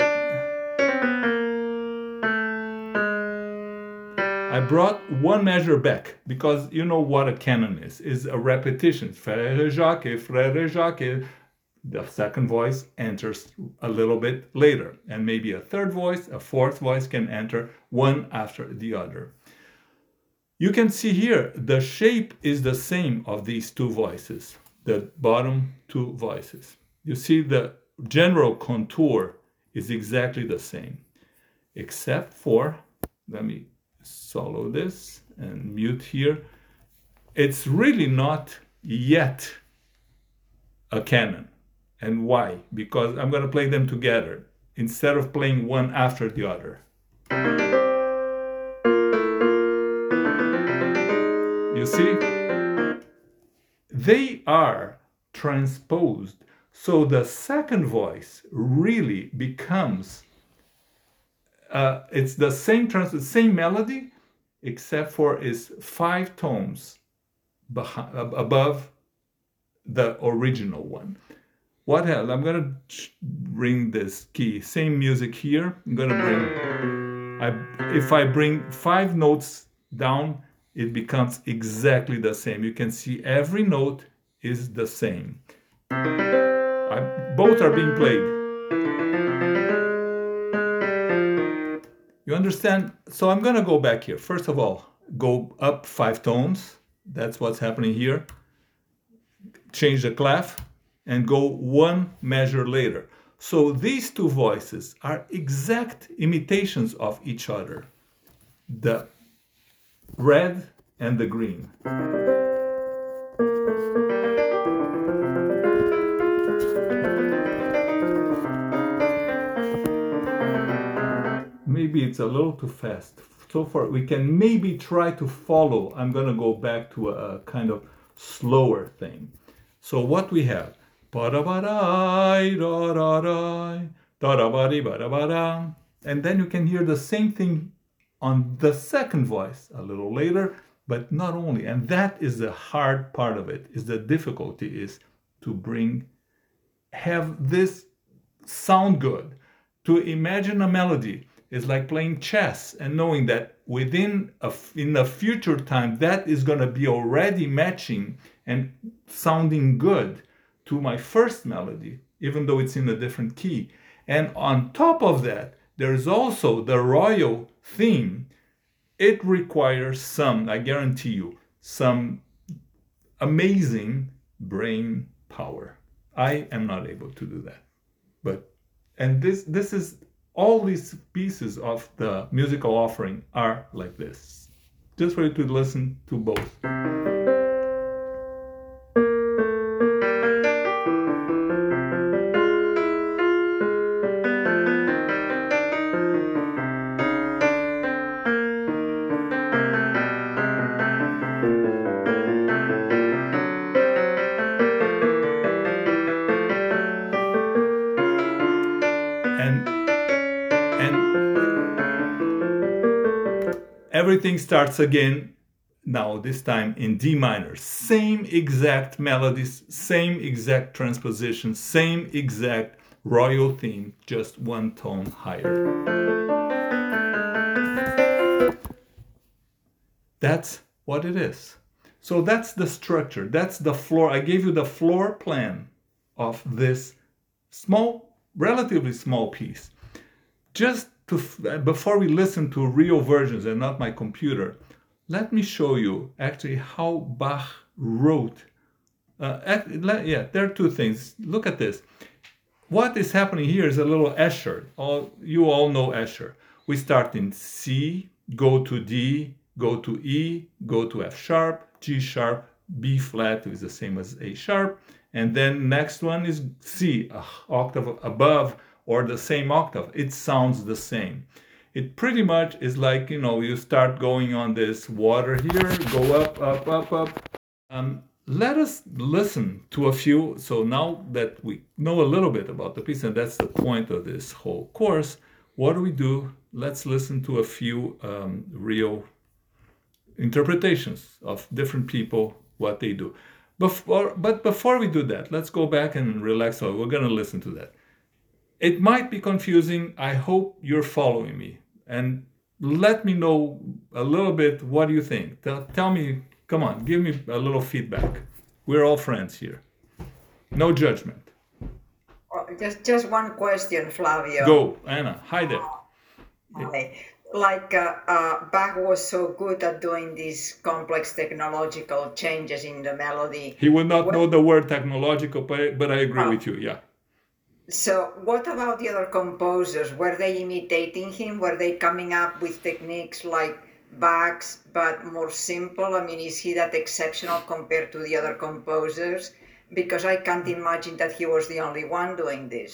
I brought one measure back because you know what a canon is. Is a repetition. Frère Jacques, Frère Jacques. The second voice enters a little bit later, and maybe a third voice, a fourth voice can enter one after the other. You can see here the shape is the same of these two voices, the bottom two voices. You see the general contour is exactly the same, except for, let me solo this and mute here. It's really not yet a canon. And why? Because I'm going to play them together instead of playing one after the other. You see? They are transposed So the second voice really becomes, uh, it's the same trans- same melody, except for is five tones behind, above the original one. What else? I'm gonna bring this key. Same music here. I'm gonna bring. I if I bring five notes down, it becomes exactly the same. You can see every note is the same. I, both are being played. You understand? So I'm gonna go back here. First of all, go up five tones. That's what's happening here. Change the clef and go one measure later. So these two voices are exact imitations of each other. The red and the green. Maybe it's a little too fast. So far, we can maybe try to follow. I'm going to go back to a, a kind of slower thing. So what we have, and then you can hear the same thing on the second voice a little later, but not only. And that is the hard part of it, is the difficulty is to bring, have this sound good. To imagine a melody is like playing chess and knowing that within a, in a future time, that is going to be already matching and sounding good to my first melody, even though it's in a different key. And on top of that, there's also the royal theme. It requires some, I guarantee you, some amazing brain power. I am not able to do that. But, and this, this is, all these pieces of the musical offering are like this. Just for you to listen to both. Everything starts again, now this time in D minor. Same exact melodies, same exact transposition, same exact royal theme, just one tone higher. That's what it is. So that's the structure, that's the floor. I gave you the floor plan of this small, relatively small piece. Just to, before we listen to real versions and not my computer, let me show you actually how Bach wrote. Uh, yeah, there are two things. Look at this. What is happening here is a little Escher. All, you all know Escher. We start in C, go to D, go to E, go to F sharp, G sharp, B flat is the same as A sharp, and then next one is C, an octave above, or the same octave. It sounds the same. It pretty much is like, you know, you start going on this water here, go up, up, up, up. Um, let us listen to a few. So now that we know a little bit about the piece, and that's the point of this whole course, what do we do? Let's listen to a few um, real interpretations of different people, what they do. Before, but before we do that, let's go back and relax. So we're going to listen to that. It might be confusing. I hope you're following me. And let me know a little bit, what do you think? Tell, tell me, come on, give me a little feedback. We're all friends here. No judgment. Oh, just, just one question, Flavio. Go, Anna. Hi there. Hi. Like uh, uh, Bach was so good at doing these complex technological changes in the melody. He would not what, know the word technological, but, but I agree oh. with you, yeah. So what about the other composers? Were they imitating him? Were they coming up with techniques like Bach's, but more simple? I mean, is he that exceptional compared to the other composers? Because I can't imagine that he was the only one doing this.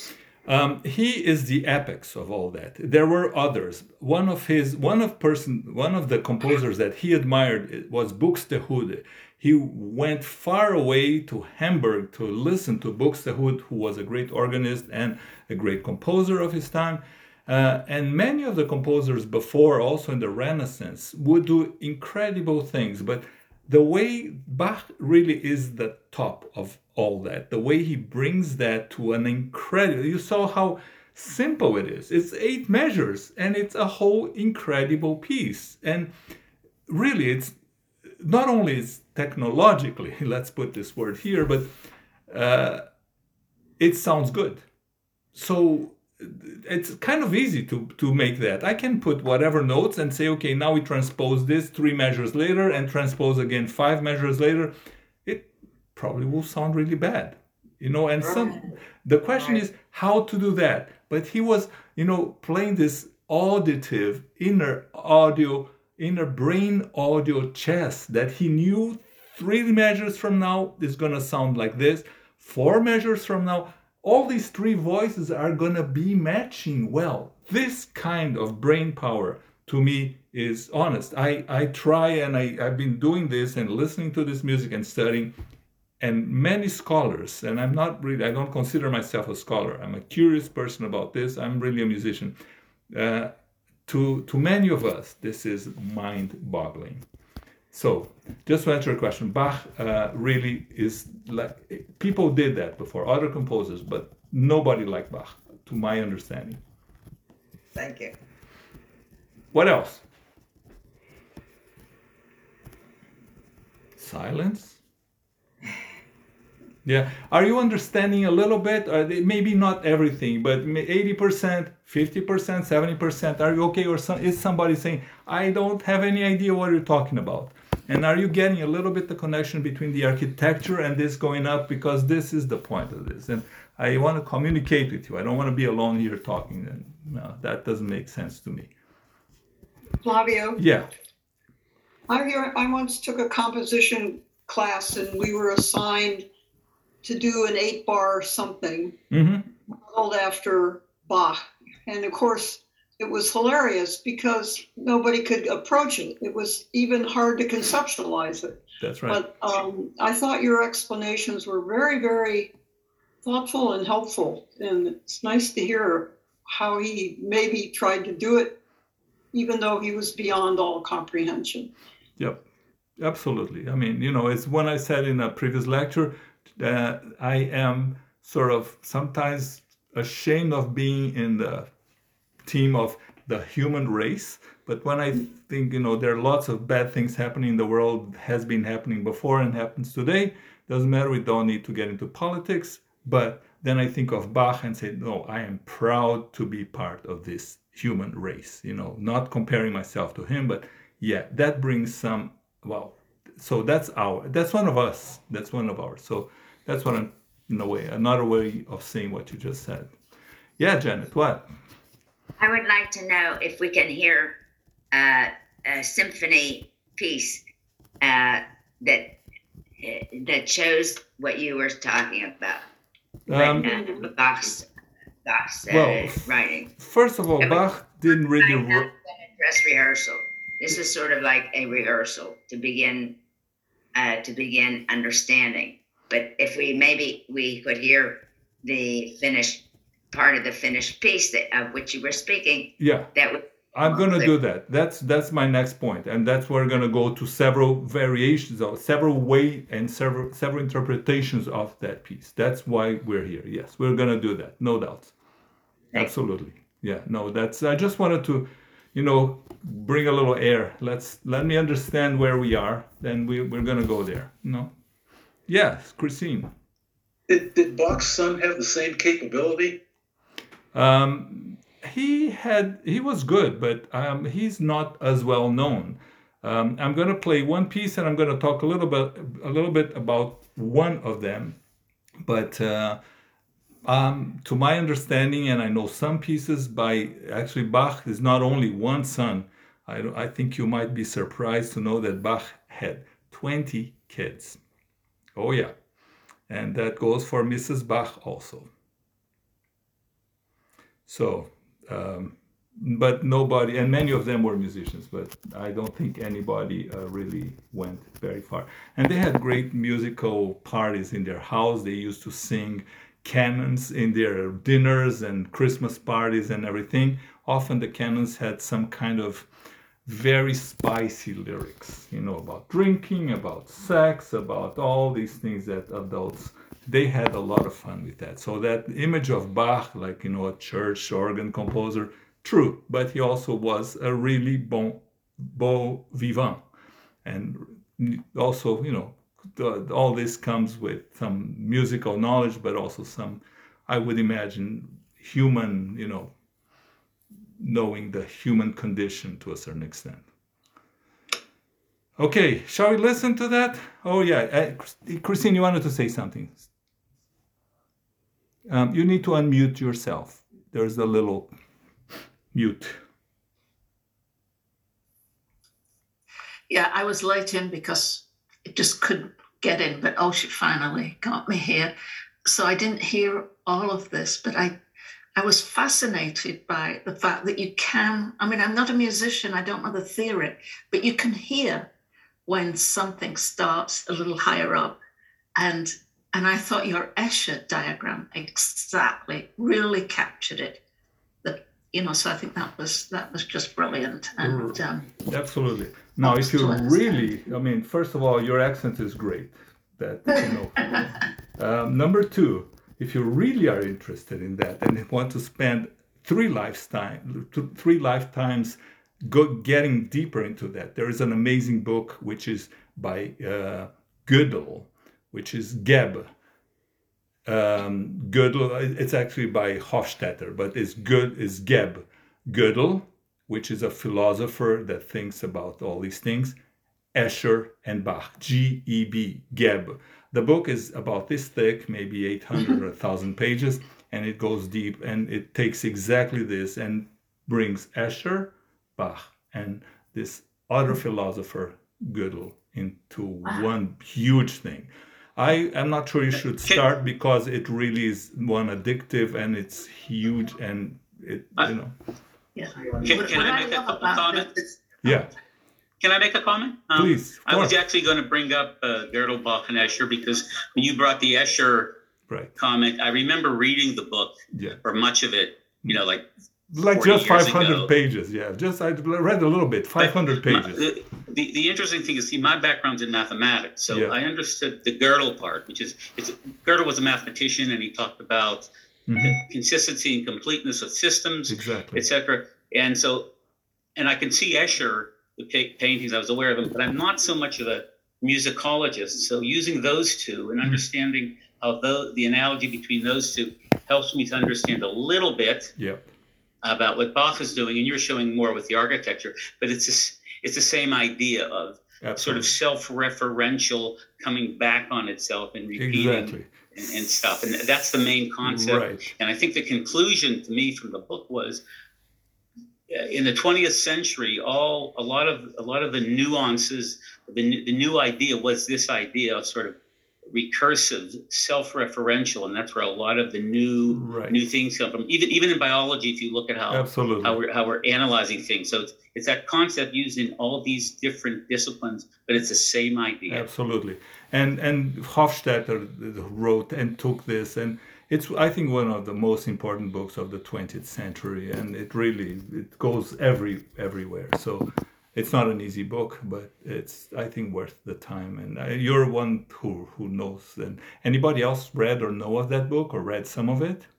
Um, he is the apex of all that. There were others. One of his, one of person, one of the composers that he admired was Buxtehude. He went far away to Hamburg to listen to Buxtehude, who was a great organist and a great composer of his time. Uh, and many of the composers before, also in the Renaissance, would do incredible things. But the way Bach really is the top of all that, the way he brings that to an incredible, you saw how simple it is. It's eight measures and it's a whole incredible piece. And really, it's not only is technologically, let's put this word here, but uh, it sounds good. So it's kind of easy to, to make that. I can put whatever notes and say, okay, now we transpose this three measures later and transpose again five measures later. It probably will sound really bad, you know, and some, the question is how to do that. But he was, you know, playing this auditive inner audio, inner brain audio chess that he knew three measures from now is going to sound like this, four measures from now, all these three voices are going to be matching well. This kind of brain power, to me, is honest. I, I try and I, I've been doing this and listening to this music and studying, and many scholars, and I'm not really, I don't consider myself a scholar. I'm a curious person about this. I'm really a musician. Uh, to, to many of us, this is mind-boggling. So, just to answer your question, Bach uh, really is like, people did that before, other composers, but nobody like Bach, to my understanding. Thank you. What else? Silence? Yeah. Are you understanding a little bit? Or maybe not everything, but eighty percent, fifty percent, seventy percent. Are you okay? Or some, is somebody saying, I don't have any idea what you're talking about? And are you getting a little bit the connection between the architecture and this going up? Because this is the point of this. And I want to communicate with you. I don't want to be alone here talking. And no, that doesn't make sense to me. Flavio, Yeah. I hear, I once took a composition class and we were assigned to do an eight bar something Mm-hmm. modeled after Bach. And of course, it was hilarious because nobody could approach it. It was even hard to conceptualize it. That's right. But um, I thought your explanations were very, very thoughtful and helpful. And it's nice to hear how he maybe tried to do it, even though he was beyond all comprehension. Yep, absolutely. I mean, you know, it's when I said in a previous lecture that I am sort of sometimes ashamed of being in the team of the human race. But when I think, you know, there are lots of bad things happening in the world, has been happening before and happens today. Doesn't matter, we don't need to get into politics. But then I think of Bach and say, no, I am proud to be part of this human race, you know, not comparing myself to him, but yeah, that brings some, well, so that's our, that's one of us, that's one of ours. So that's what I'm, in a way, another way of saying what you just said. Yeah, Janet, what? I would like to know if we can hear uh, a symphony piece uh, that uh, that shows what you were talking about. Um, when, uh, Bach's, Bach's uh, well, writing. First of all, I mean, Bach didn't really. Not been a dress rehearsal. This is sort of like a rehearsal to begin uh, to begin understanding. But if we maybe we could hear the finished part of the finished piece that, of which you were speaking, Yeah, that would. I'm going to do that. That's that's my next point, and that's where we're going to go to several variations of several way and several several interpretations of that piece. That's why we're here. Yes, we're going to do that, no doubts. Absolutely. Yeah. No, that's. I just wanted to, you know, bring a little air. Let's let me understand where we are. Then we we're going to go there. No. Yes, Christine. Did, did Bach's son have the same capability? Um, he had he was good, but um, he's not as well known. Um, I'm going to play one piece, and I'm going to talk a little bit a little bit about one of them. But uh, um, to my understanding, and I know some pieces by actually Bach is not only one son. I I think you might be surprised to know that Bach had twenty kids. Oh yeah, and that goes for Missus Bach also. So, um, but nobody, and many of them were musicians, but I don't think anybody uh, really went very far. And they had great musical parties in their house. They used to sing canons in their dinners and Christmas parties and everything. Often the canons had some kind of very spicy lyrics, you know, about drinking, about sex, about all these things that adults, they had a lot of fun with that. So that image of Bach, like, you know, a church organ composer, true, but he also was a really bon, bon vivant. And also, you know, the, all this comes with some musical knowledge, but also some, I would imagine, human, you know, knowing the human condition to a certain extent. Okay, shall we listen to that? Oh yeah, uh, Christine, you wanted to say something. Um, you need to unmute yourself. There's a little mute. Yeah, I was late in because it just couldn't get in, but Osha finally got me here. So I didn't hear all of this, but I I was fascinated by the fact that you can, I mean, I'm not a musician, I don't know the theory, but you can hear when something starts a little higher up. And and I thought your Escher diagram exactly really captured it. That, you know, so I think that was that was just brilliant. And um, absolutely. Now, if you really, I mean, first of all, your accent is great. That, you know. um, number two, if you really are interested in that and want to spend three lifetime, three lifetimes go, getting deeper into that, there is an amazing book which is by uh, Gödel, which is Geb. Um, Gödel, it's actually by Hofstadter, but it's good is Geb. Gödel, which is a philosopher that thinks about all these things. Escher and Bach, G E B, Geb. The book is about this thick, maybe eight hundred or one thousand pages, and it goes deep, and it takes exactly this and brings Escher, Bach, and this other philosopher, Gödel, into one huge thing. I am not sure you should start because it really is one addictive, and it's huge, and it, you know. yeah. Can, can I make a couple comments? Yeah. Can I make a comment? Um, Please. I was actually going to bring up uh, Gödel, Bach, and Escher because when you brought the Escher right. comic, I remember reading the book, yeah. or much of it, you know, like like just five hundred ago. pages. Yeah, just I read a little bit, five hundred but pages. The, the, the interesting thing is, see, my background's in mathematics, so yeah. I understood the Gödel part, which is, it's, Gödel was a mathematician, and he talked about mm-hmm. the consistency and completeness of systems, exactly. et cetera. And so, and I can see Escher, the paintings, I was aware of them, but I'm not so much of a musicologist. So using those two and understanding how the, the analogy between those two helps me to understand a little bit yep. about what Bach is doing. And you're showing more with the architecture, but it's a, it's the same idea of Absolutely. Sort of self-referential coming back on itself and repeating exactly. and, and stuff. And that's the main concept. Right. And I think the conclusion to me from the book was, in the twentieth century, all a lot of a lot of the nuances, the, the new idea was this idea of sort of recursive, self-referential, and that's where a lot of the new right. new things come from. Even even in biology, if you look at how Absolutely. how we're how we're analyzing things, so it's, it's that concept used in all these different disciplines, but it's the same idea. Absolutely, and and Hofstadter wrote and took this, and it's, I think, one of the most important books of the twentieth century, and it really it goes every everywhere. So it's not an easy book, but it's, I think, worth the time. And I, you're one who who knows. And anybody else read or know of that book or read some of it?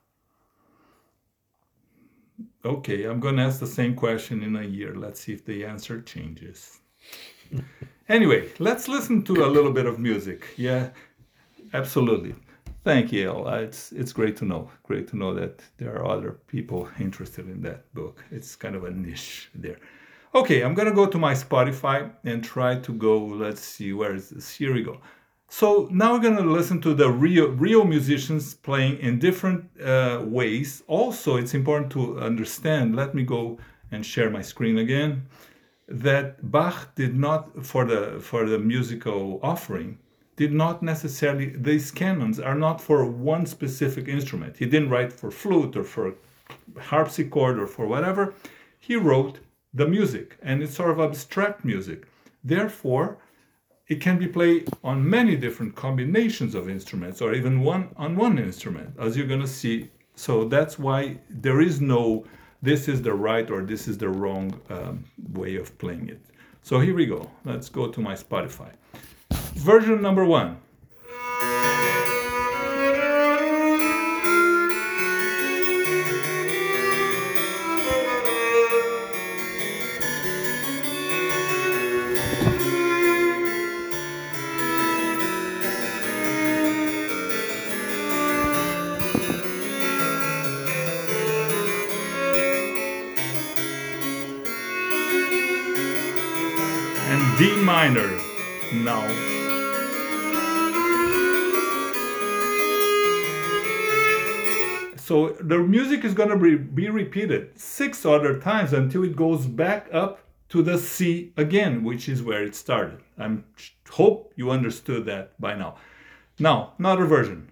Okay, I'm going to ask the same question in a year. Let's see if the answer changes. Anyway, let's listen to a little bit of music. Yeah, absolutely. Thank you. It's it's great to know. Great to know that there are other people interested in that book. It's kind of a niche there. Okay, I'm going to go to my Spotify and try to go, let's see, where is this? Here we go. So now we're going to listen to the real, real musicians playing in different uh, ways. Also, it's important to understand, let me go and share my screen again, that Bach did not, for the for the musical offering, did not necessarily, these canons are not for one specific instrument. He didn't write for flute or for harpsichord or for whatever. He wrote the music, and it's sort of abstract music. Therefore, it can be played on many different combinations of instruments, or even one on one instrument, as you're going to see. So that's why there is no, this is the right or this is the wrong um, way of playing it. So here we go. Let's go to my Spotify. Version number one. And D minor now. So the music is going to be, be repeated six other times until it goes back up to the C again, which is where it started. I hope you understood that by now. Now, another version.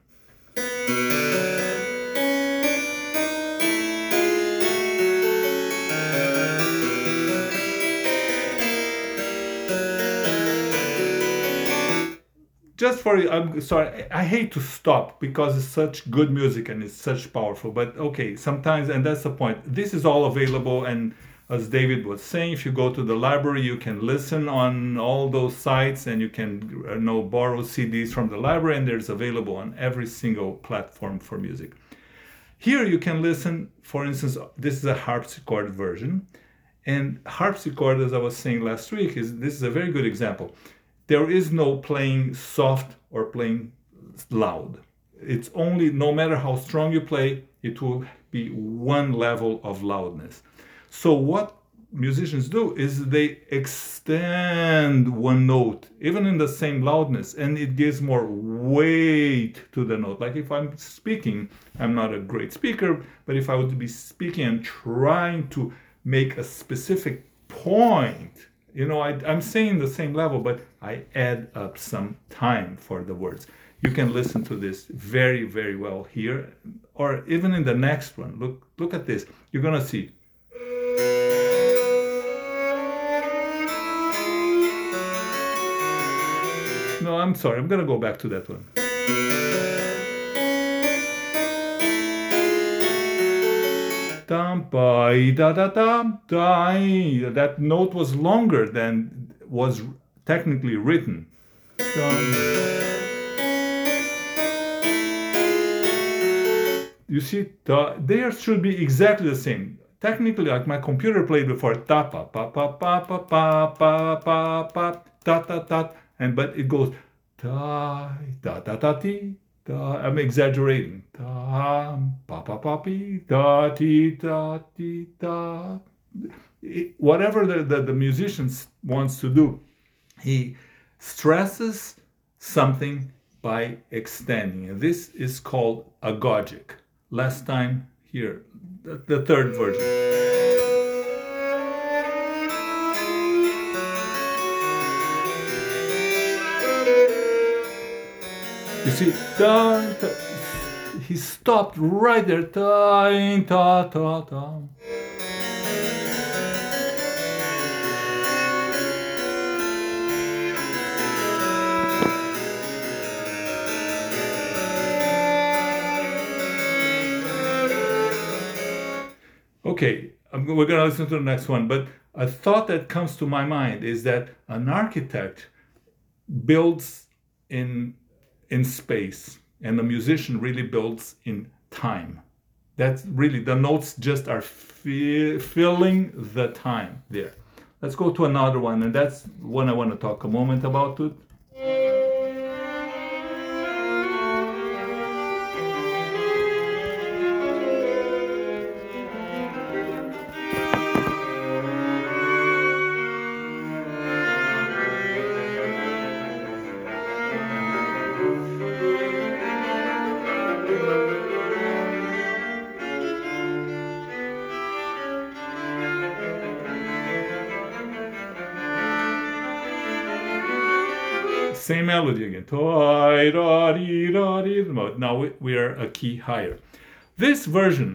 Just for, I'm sorry, I hate to stop because it's such good music and it's such powerful, but okay, sometimes, and that's the point. This is all available, and as David was saying, if you go to the library, you can listen on all those sites, and you can you know, borrow C Ds from the library, and there's available on every single platform for music. Here you can listen, for instance, this is a harpsichord version, and harpsichord, as I was saying last week, is this is a very good example. There is no playing soft or playing loud. It's only, no matter how strong you play, it will be one level of loudness. So what musicians do is they extend one note, even in the same loudness, and it gives more weight to the note. Like if I'm speaking, I'm not a great speaker, but if I would be speaking and trying to make a specific point, you know, I, I'm saying the same level, but I add up some time for the words. You can listen to this very, very well here, or even in the next one. Look, look at this. You're gonna see. No, I'm sorry. I'm gonna go back to that one. Dum, ba, da, da, dum, da. That note was longer than was technically written. Dum. You see, the, there should be exactly the same. Technically, like my computer played before, ta pa pa pa pa pa pa pa pa pa ta ta ta, and but it goes ta ta ta ta ti. Da, I'm exaggerating. Da, pa, pa, pa, pi, da, ti, da, ti, da. It, whatever the, the, the musician wants to do, he stresses something by extending. And this is called agogic. Last time here, the, the third version. You see, da, da, he stopped right there. Da, ta, ta, ta. Okay, I'm, we're going to listen to the next one, but a thought that comes to my mind is that an architect builds in in space, and the musician really builds in time. That's really, the notes just are fi- filling the time there. Let's go to another one, and that's one I want to talk a moment about it. Same melody again. Now we are a key higher. This version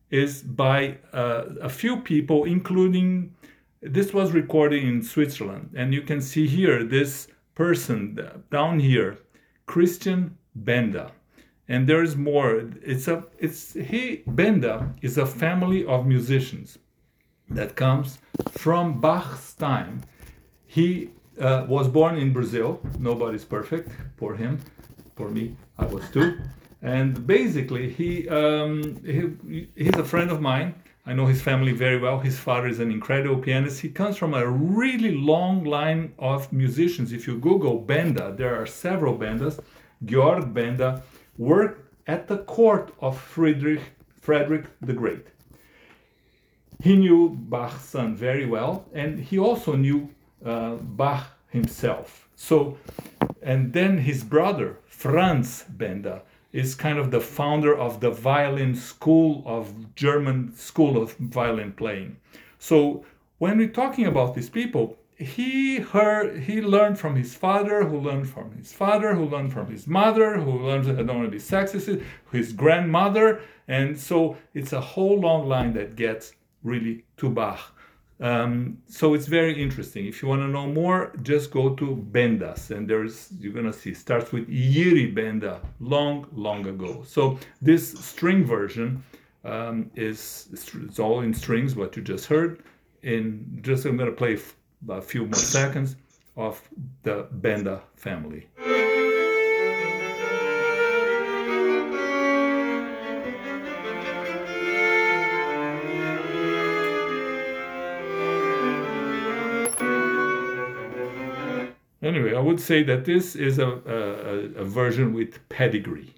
is by uh, a few people, including, this was recorded in Switzerland. And you can see here, this person down here, Christian Benda. And there's more. It's a, it's, he, Benda is a family of musicians that comes from Bach's time. He uh, was born in Brazil. Nobody's perfect for him. For me, I was too. And basically, he, um, he he's a friend of mine. I know his family very well. His father is an incredible pianist. He comes from a really long line of musicians. If you Google Benda, there are several Bendas. Georg Benda worked at the court of Friedrich, Frederick the Great. He knew Bach's son very well, and he also knew uh, Bach himself. So, and then his brother, Franz Benda, is kind of the founder of the violin school of German school of violin playing. So when we're talking about these people, he heard, he learned from his father, who learned from his father, who learned from his mother, who learned, I don't want to be sexist, his grandmother. And so it's a whole long line that gets really to Bach. Um, so it's very interesting. If you want to know more, just go to Bendas, and there's, you're gonna see, starts with Yiri Benda, long, long ago. So this string version um, is, it's all in strings, what you just heard. In just, I'm gonna play a few more seconds of the Benda family. Anyway, I would say that this is a, a, a version with pedigree.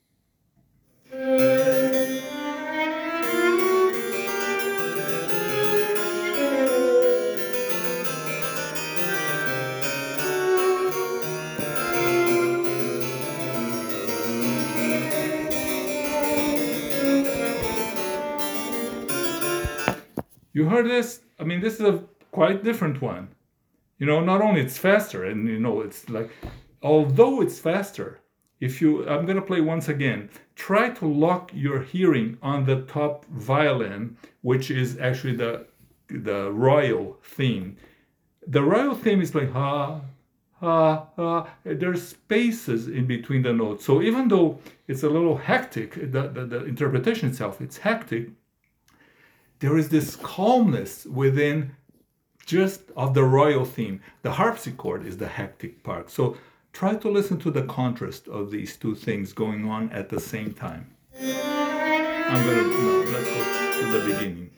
You heard this? I mean, this is a quite different one. You know, not only it's faster, and you know, it's like, although it's faster, if you, I'm going to play once again, try to lock your hearing on the top violin, which is actually the, the royal theme. The royal theme is like, ha, ha, ha. There's spaces in between the notes. So even though it's a little hectic, the, the, the interpretation itself, it's hectic, there is this calmness within just of the royal theme. The harpsichord is the hectic part. So try to listen to the contrast of these two things going on at the same time. I'm gonna, no, let's go to the beginning.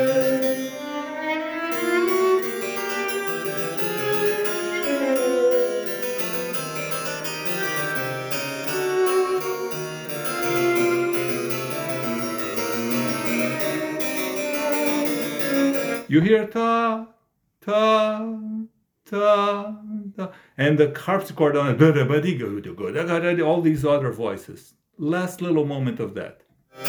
You hear ta, ta, ta, ta, and the harpsichord on it, all these other voices. Last little moment of that.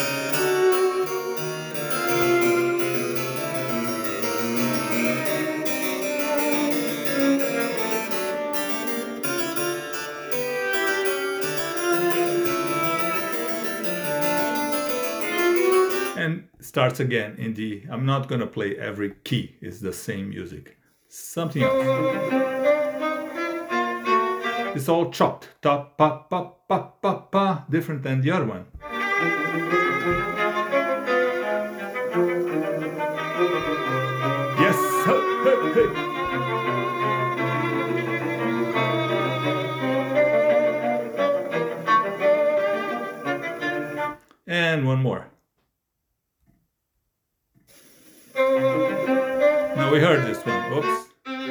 And starts again in D. I'm not going to play every key. It's the same music. Something else. It's all chopped. Ta, pa, pa, pa, pa, pa. Different than the other one. Yes. Hey, hey, hey. And one more. No, we heard this one. Oops.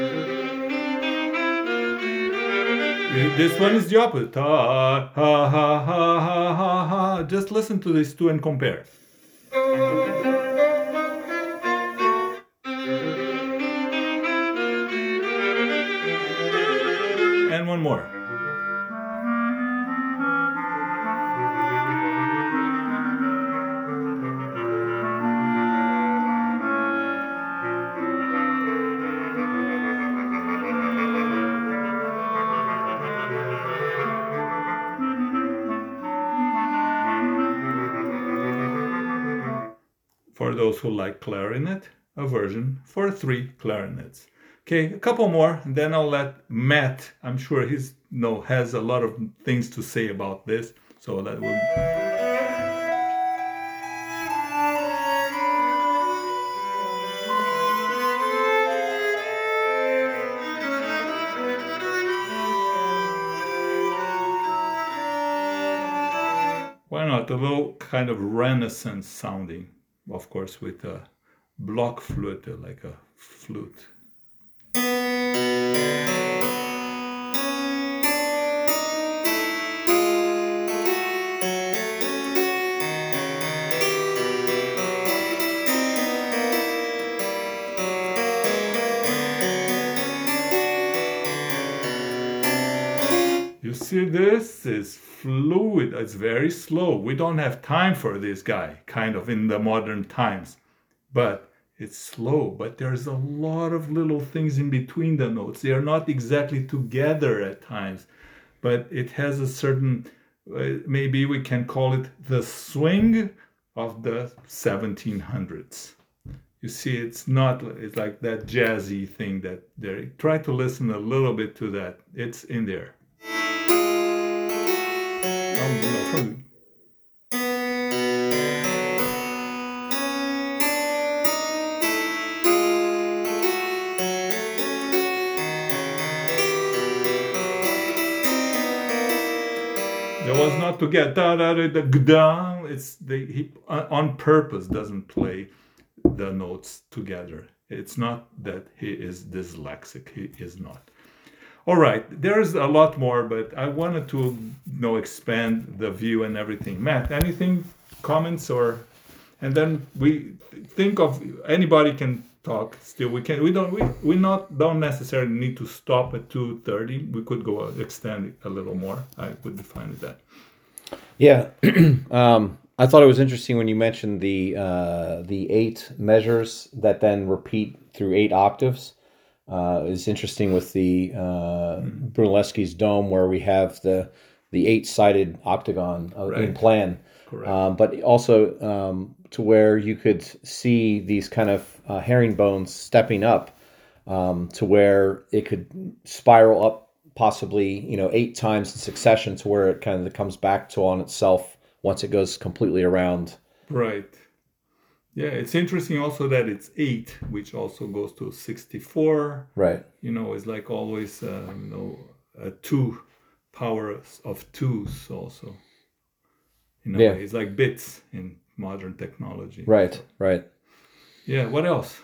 This one is the opposite. Ha, ha, ha, ha, ha, ha, ha. Just listen to these two and compare. And one more. for those who like clarinet, a version for three clarinets. Okay, a couple more, and then I'll let Matt, I'm sure he's you know, has a lot of things to say about this, so that will... Why not? A little kind of Renaissance sounding, of course, with a block flute, like a flute. You see, this is fluid, it's very slow. We don't have time for this guy, kind of in the modern times. But it's slow, but there's a lot of little things in between the notes. They are not exactly together at times, but it has a certain, uh, maybe we can call it the swing of the seventeen hundreds. You see, it's not, it's like that jazzy thing that there. Try to listen a little bit to that. It's in there. Um, no, from, It was not to get da da da da da. It's the he on purpose doesn't play the notes together. It's not that he is dyslexic. He is not. All right, there's a lot more, but I wanted to you know expand the view and everything. Matt, anything, comments, or and then we think of anybody can talk. Still, we can. We don't. We we not don't necessarily need to stop at two thirty. We could go uh, extend it a little more. I would be fine with that. Yeah, um, I thought it was interesting when you mentioned the uh, the eight measures that then repeat through eight octaves. Uh, it's interesting with the uh, Brunelleschi's dome where we have the the eight sided octagon uh, Right. in plan, Correct. um, but also um, to where you could see these kind of uh, herringbones stepping up um, to where it could spiral up possibly you know eight times in succession to where it kind of comes back to on itself once it goes completely around. Right. Yeah, it's interesting also that it's eight, which also goes to sixty-four. Right. You know, it's like always, uh, you know, a two power of twos also. You know, Yeah. it's like bits in modern technology. Right. Right. Yeah. What else?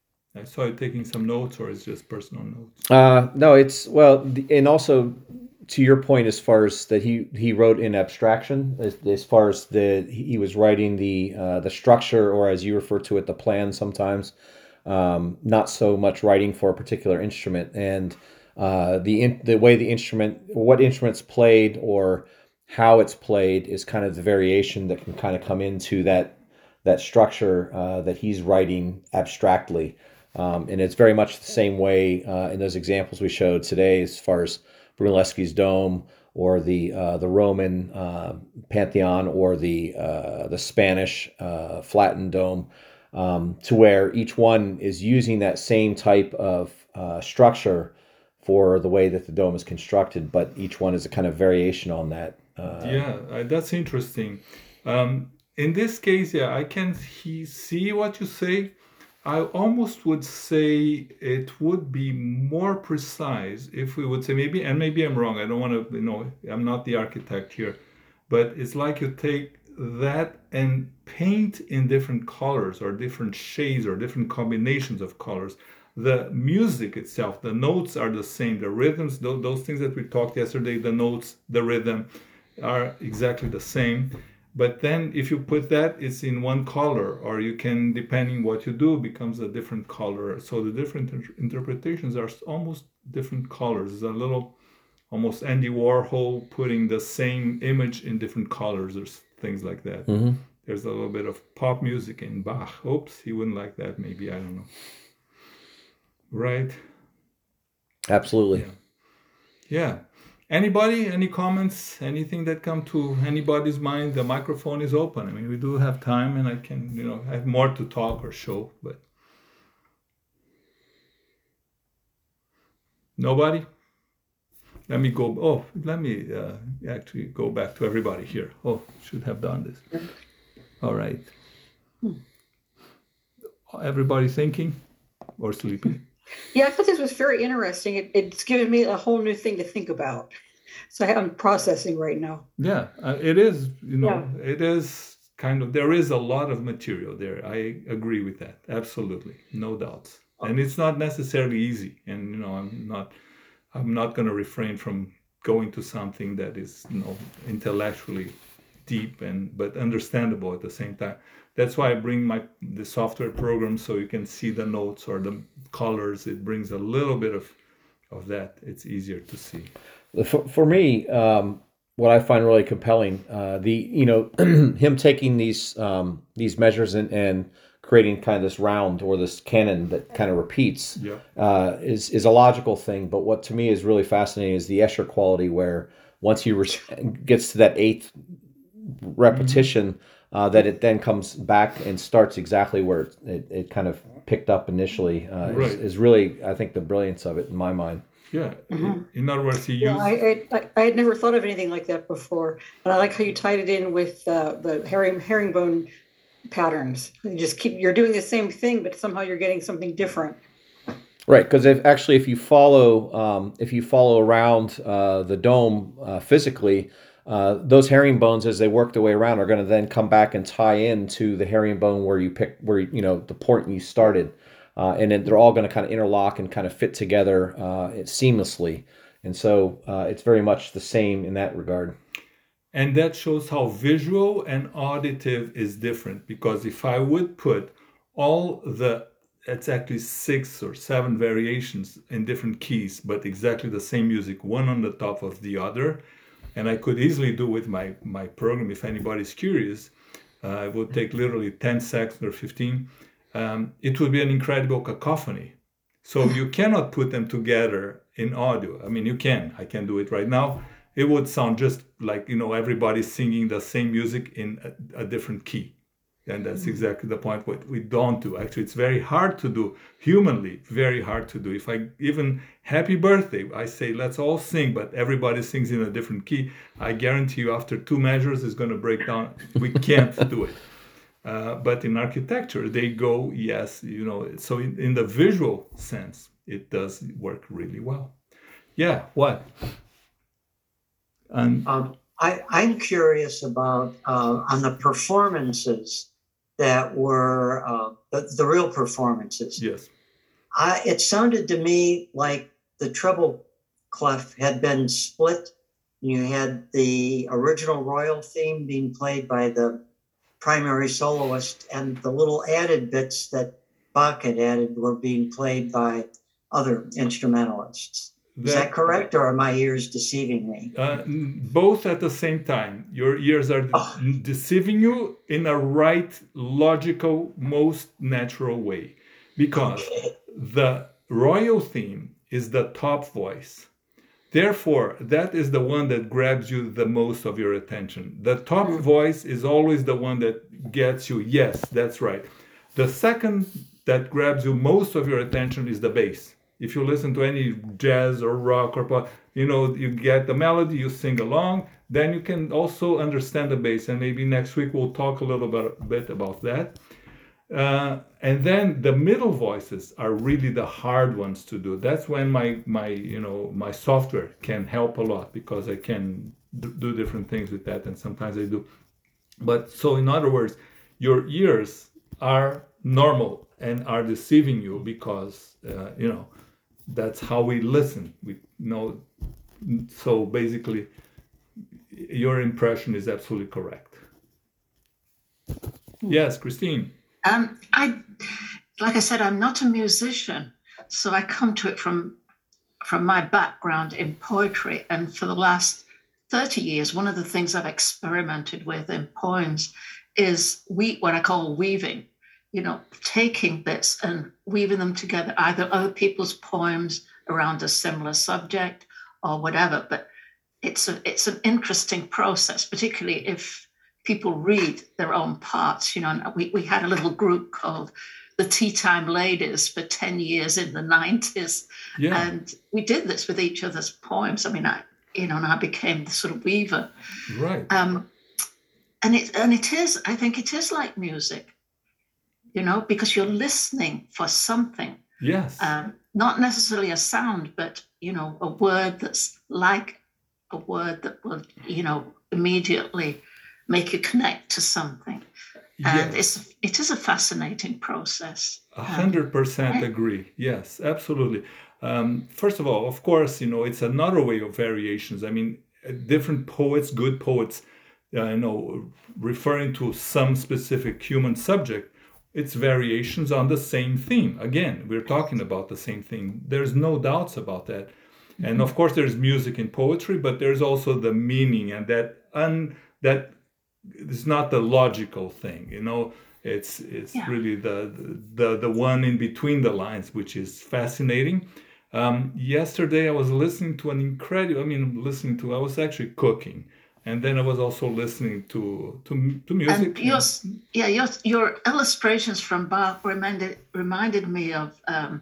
I saw you taking some notes, or it's just personal notes. Uh, no, it's well, the- and also to your point, as far as that he he wrote in abstraction, as, as far as the he was writing the uh, the structure, or as you refer to it, the plan sometimes, um, not so much writing for a particular instrument, and uh, the in, the way the instrument, what instrument's played, or how it's played is kind of the variation that can kind of come into that that structure uh, that he's writing abstractly. Um, and it's very much the same way uh, in those examples we showed today, as far as Brunelleschi's dome, or the uh, the Roman uh, Pantheon, or the uh, the Spanish uh, flattened dome, um, to where each one is using that same type of uh, structure for the way that the dome is constructed, but each one is a kind of variation on that. Uh, Yeah, uh, that's interesting. Um, in this case, yeah, I can he, see what you say. I almost would say it would be more precise if we would say maybe, and maybe I'm wrong. I don't want to, you know, I'm not the architect here, but it's like you take that and paint in different colors or different shades or different combinations of colors. The music itself, the notes are the same. The rhythms, those, those things that we talked yesterday, the notes, the rhythm are exactly the same. But then if you put that, it's in one color, or you can, depending what you do, becomes a different color. So the different inter- interpretations are almost different colors. It's a little, almost Andy Warhol putting the same image in different colors or s- things like that. mhm. There's a little bit of pop music in Bach. Oops, he wouldn't like that, maybe, I don't know. Right? Absolutely. Yeah. Yeah. Anybody, any comments, anything that come to anybody's mind? The microphone is open. I mean, we do have time, and I can, you know, have more to talk or show, but nobody? Let me go, oh, let me uh, actually go back to everybody here. Oh, should have done this. All right. Everybody thinking or sleeping? Yeah, I thought this was very interesting. It, it's given me a whole new thing to think about. So I'm processing right now. Yeah, uh, it is, you know, yeah. It is kind of, there is a lot of material there. I agree with that. Absolutely. No doubts. And it's not necessarily easy. And, you know, I'm not, I'm not going to refrain from going to something that is, you know, intellectually deep and, but understandable at the same time. That's why I bring my the software program so you can see the notes or the colors. It brings a little bit of of that. It's easier to see. For, for me, um, what I find really compelling, uh, the you know him taking these um, these measures and, and creating kind of this round or this canon that kind of repeats yeah. uh, is is a logical thing. But what to me is really fascinating is the Escher quality, where once he re- gets to that eighth repetition. Mm-hmm. Uh, that it then comes back and starts exactly where it, it, it kind of picked up initially uh, right. is, is really, I think, the brilliance of it in my mind. Yeah. Mm-hmm. In other words, he yeah, used... I, I, I had never thought of anything like that before. And I like how you tied it in with uh, the herring, herringbone patterns. You just keep, you're doing the same thing, but somehow you're getting something different. Right, because if actually if you follow um, if you follow around uh, the dome uh, physically, Uh, those herringbones, as they work their way around, are going to then come back and tie into the herringbone where you pick, where you know the point you started, uh, and then they're all going to kind of interlock and kind of fit together uh, seamlessly. And so uh, it's very much the same in that regard. And that shows how visual and auditive is different. Because if I would put all the, it's actually six or seven variations in different keys, but exactly the same music, one on the top of the other. And I could easily do with my, my program, if anybody's curious, uh, it would take literally ten seconds or fifteen. Um, it would be an incredible cacophony. So you cannot put them together in audio. I mean, you can. I can do it right now. It would sound just like, you know, everybody singing the same music in a, a different key. And that's exactly the point. What we don't do. Actually, it's very hard to do, humanly, very hard to do. If I even happy birthday, I say, let's all sing, but everybody sings in a different key. I guarantee you after two measures, it's going to break down. We can't do it. Uh, but in architecture, they go, yes, you know, so in, in the visual sense, it does work really well. Yeah, what? And um, I, I'm curious about uh, on the performances that were uh, the, the real performances. Yes. I, it sounded to me like the treble clef had been split. You had the original royal theme being played by the primary soloist, and the little added bits that Bach had added were being played by other instrumentalists. That, Is that correct, or are my ears deceiving me? Uh, both at the same time. Your ears are oh. deceiving you in a right, logical, most natural way. Because okay. the royal theme is the top voice. Therefore, that is the one that grabs you the most of your attention. The top mm. voice is always the one that gets you, yes, that's right. The second that grabs you most of your attention is the bass. If you listen to any jazz or rock or pop, you know, you get the melody, you sing along, then you can also understand the bass. And maybe next week we'll talk a little bit, bit about that. Uh, and then the middle voices are really the hard ones to do. That's when my, my, you know, my software can help a lot, because I can do different things with that. And sometimes I do. But so in other words, your ears are normal and are deceiving you because, uh, you know, that's how we listen. We know. So basically, your impression is absolutely correct. Yes, Christine. Um, I, like I said, I'm not a musician, so I come to it from from my background in poetry. And for the last thirty years, one of the things I've experimented with in poems is we what I call weaving. You know, taking bits and weaving them together, either other people's poems around a similar subject or whatever. But it's a it's an interesting process, particularly if people read their own parts. You know, and we, we had a little group called the Tea Time Ladies for ten years in the nineties. Yeah. And we did this with each other's poems. I mean, I, you know, and I became the sort of weaver. Right. Um, and it and it is, I think it is like music, you know, because you're listening for something. Yes. Um, not necessarily a sound, but, you know, a word that's like a word that will, you know, immediately make you connect to something. And Yes. it's it is a fascinating process. A Um, hundred percent agree. Yes, absolutely. Um, first of all, of course, you know, it's another way of variations. I mean, uh, different poets, good poets, uh, you know, referring to some specific human subject, it's variations on the same theme. Again, we're talking about the same thing. There's no doubts about that. And of course, there's music in poetry, but there's also the meaning, and that un that it's not the logical thing, you know. It's it's Yeah. really the, the the one in between the lines, which is fascinating. Um, yesterday, I was listening to an incredible. I mean, listening to. I was actually cooking, and then I was also listening to to to music. And your, yeah, your your illustrations from Bach reminded reminded me of um,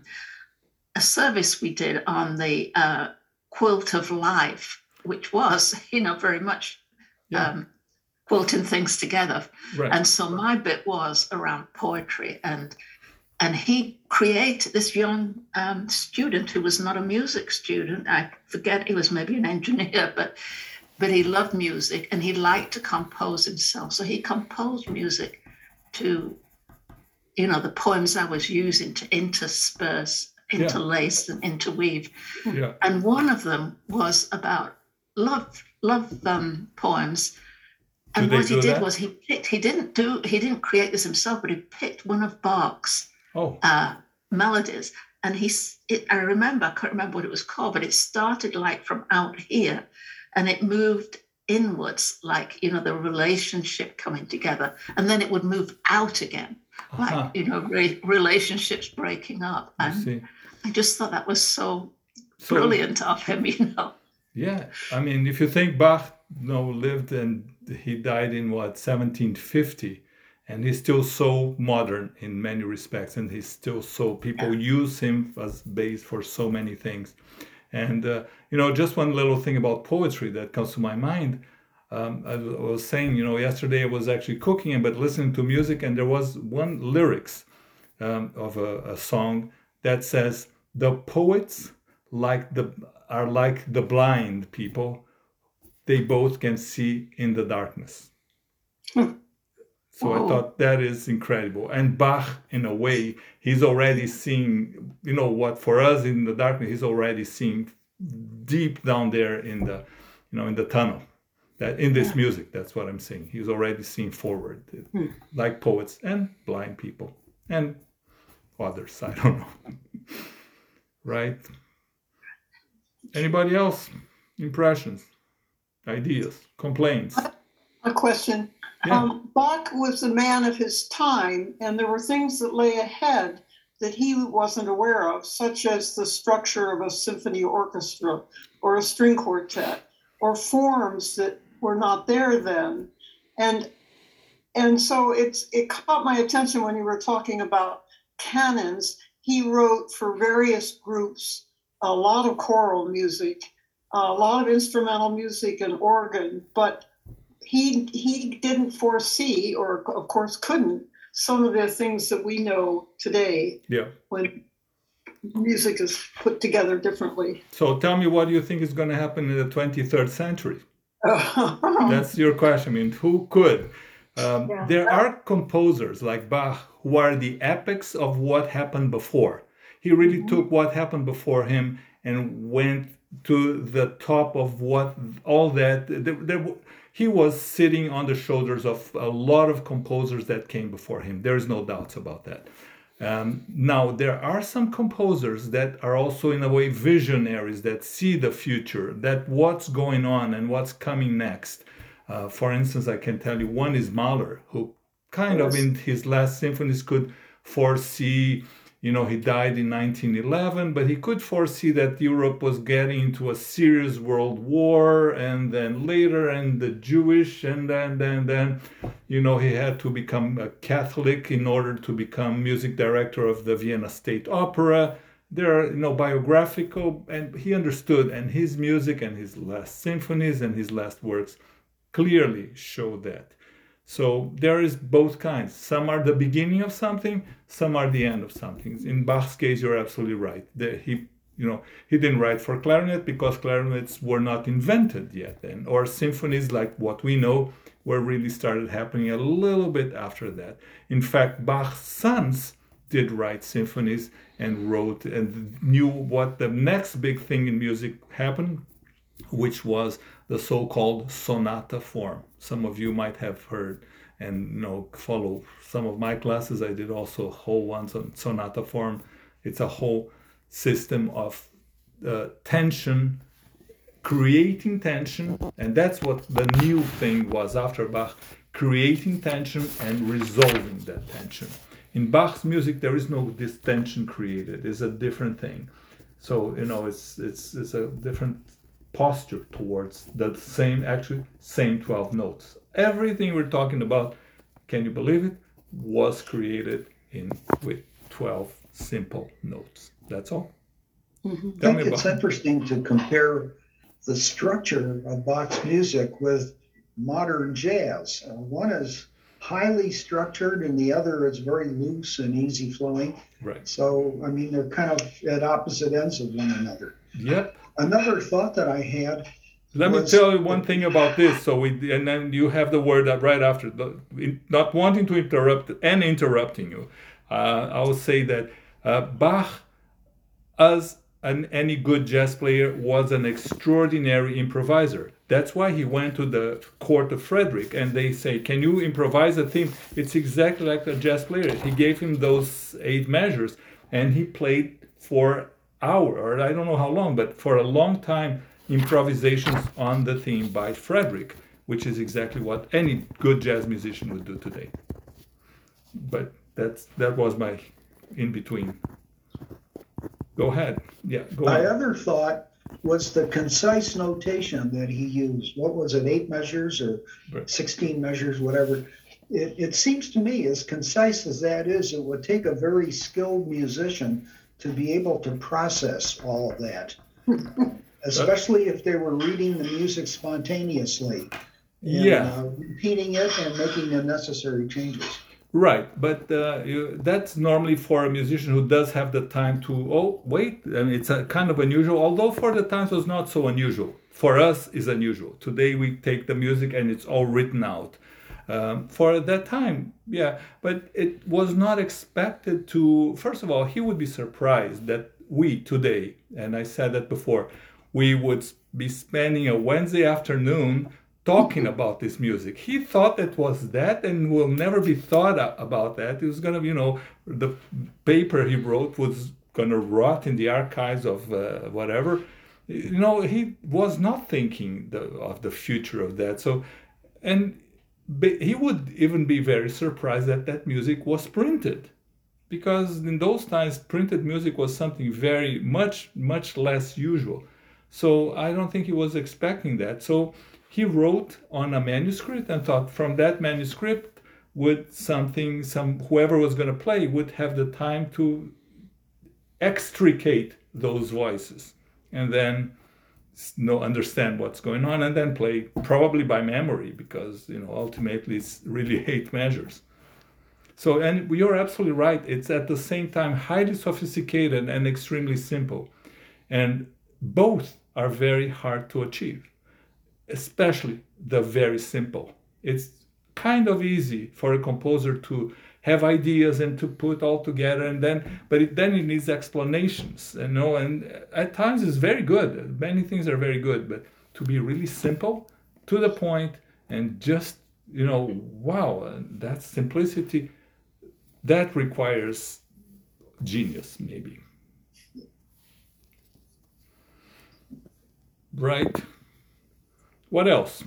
a service we did on the uh, quilt of life, which was, you know, very much Yeah. um, quilting things together. Right. And so my bit was around poetry, and and he created this young um, student who was not a music student. I forget, he was maybe an engineer, but but he loved music and he liked to compose himself. So he composed music to, you know, the poems I was using to intersperse, Yeah. interlace, and interweave. Yeah. And one of them was about love, love um, poems. And Do they what he do did that? was he picked, he didn't do, he didn't create this himself, but he picked one of Bach's Oh. uh, melodies. And he, s- it, I remember, I can't remember what it was called, but it started like from out here and it moved inwards, like, you know, the relationship coming together. And then it would move out again, like, Uh-huh. you know, re- relationships breaking up. I And see. I just thought that was so So brilliant of him, you know. yeah, I mean, if you think Bach, you know, lived and he died in what seventeen fifty, and he's still so modern in many respects, and he's still so people use him as base for so many things. And uh, you know, just one little thing about poetry that comes to my mind. Um, I was I was saying, you know, yesterday I was actually cooking but listening to music, and there was one lyrics um, of a, a song that says, "The poets like the are like the blind people; they both can see in the darkness." So I Oh. thought that is incredible. And Bach, in a way, he's already seeing, you know, what for us in the darkness, he's already seeing deep down there in the, you know, in the tunnel. That in this music, that's what I'm saying. He's already seeing forward, like poets and blind people and others. I don't know. Right? Anybody else? Impressions, ideas, complaints? A question. Yeah. Um, Bach was a man of his time, and there were things that lay ahead that he wasn't aware of, such as the structure of a symphony orchestra or a string quartet, or forms that were not there then. And and so it's it caught my attention when you were talking about canons. He wrote for various groups a lot of choral music, a lot of instrumental music and organ, but he he didn't foresee, or of course couldn't, some of the things that we know today Yeah. when music is put together differently. So tell me, what do you think is going to happen in the twenty-third century? That's your question. I mean, who could? Um, Yeah. There are composers like Bach who are the epics of what happened before. He really took what happened before him and went to the top of what all that. There, there, he was sitting on the shoulders of a lot of composers that came before him. There's no doubts about that. Um, now, there are some composers that are also, in a way, visionaries that see the future, that what's going on and what's coming next. Uh, for instance, I can tell you one is Mahler, who kind of in his last symphonies could foresee, You know, he died in nineteen eleven, but he could foresee that Europe was getting into a serious world war, and then later, and the Jewish, and then, then, then, you know, he had to become a Catholic in order to become music director of the Vienna State Opera. There are, you know, biographical, and he understood, and his music and his last symphonies and his last works clearly show that. So there is both kinds. Some are the beginning of something, some are the end of something. In Bach's case, you're absolutely right. The, he, you know, he didn't write for clarinet because clarinets were not invented yet then, or symphonies like what we know were really started happening a little bit after that. In fact, Bach's sons did write symphonies and wrote and knew what the next big thing in music happened, which was the so-called sonata form. Some of you might have heard and you know follow some of my classes. I did also whole ones on sonata form. It's a whole system of uh, tension, creating tension, and that's what the new thing was after Bach, creating tension and resolving that tension. In Bach's music, there is no this tension created. It's a different thing. So, you know, it's it's it's a different posture towards the same, actually, same twelve notes. Everything we're talking about, can you believe it, was created in with twelve simple notes. That's all. Mm-hmm. I think it's interesting to compare the structure of Bach's music with modern jazz. Uh, one is highly structured and the other is very loose and easy flowing. Right. So, I mean, they're kind of at opposite ends of one another. Yep. Another thought that I had. Let me tell you one thing about this. So we, and then you have the word that right after. The, in, not wanting to interrupt and interrupting you, uh, I will say that uh, Bach, as an, any good jazz player, was an extraordinary improviser. That's why he went to the court of Frederick, and they say, "Can you improvise a theme?" It's exactly like a jazz player. He gave him those eight measures, and he played for hour, or I don't know how long, but for a long time, improvisations on the theme by Frederick, which is exactly what any good jazz musician would do today. But that's that was my in between. Go ahead. Yeah, go My ahead. other thought was the concise notation that he used. What was it, eight measures or Right. sixteen measures, whatever? It, it seems to me, as concise as that is, it would take a very skilled musician to be able to process all of that, especially if they were reading the music spontaneously, and, Yeah. uh, repeating it and making the necessary changes. Right, but uh, you, that's normally for a musician who does have the time to, oh, wait, and it's a kind of unusual, although for the times it was not so unusual. For us, it's unusual. Today we take the music and it's all written out. Um, for that time, yeah, but it was not expected to, first of all, he would be surprised that we today, and I said that before, we would be spending a Wednesday afternoon talking about this music. He thought it was that and will never be thought about that. It was going to, you know, the paper he wrote was going to rot in the archives of uh, whatever. You know, he was not thinking the, of the future of that. So, and he would even be very surprised that that music was printed, because in those times printed music was something very much, much less usual. So I don't think he was expecting that. So he wrote on a manuscript and thought from that manuscript would something, some whoever was going to play would have the time to extricate those voices and then know, understand what's going on, and then play probably by memory, because you know ultimately it's really eight measures. So, and you're absolutely right. It's at the same time highly sophisticated and extremely simple, and both are very hard to achieve. Especially the very simple. It's kind of easy for a composer to have ideas and to put all together, and then, but it, then it needs explanations, you know, and at times it's very good. Many things are very good, but to be really simple, to the point, and just, you know, wow, that simplicity, that requires genius, maybe. Right? What else?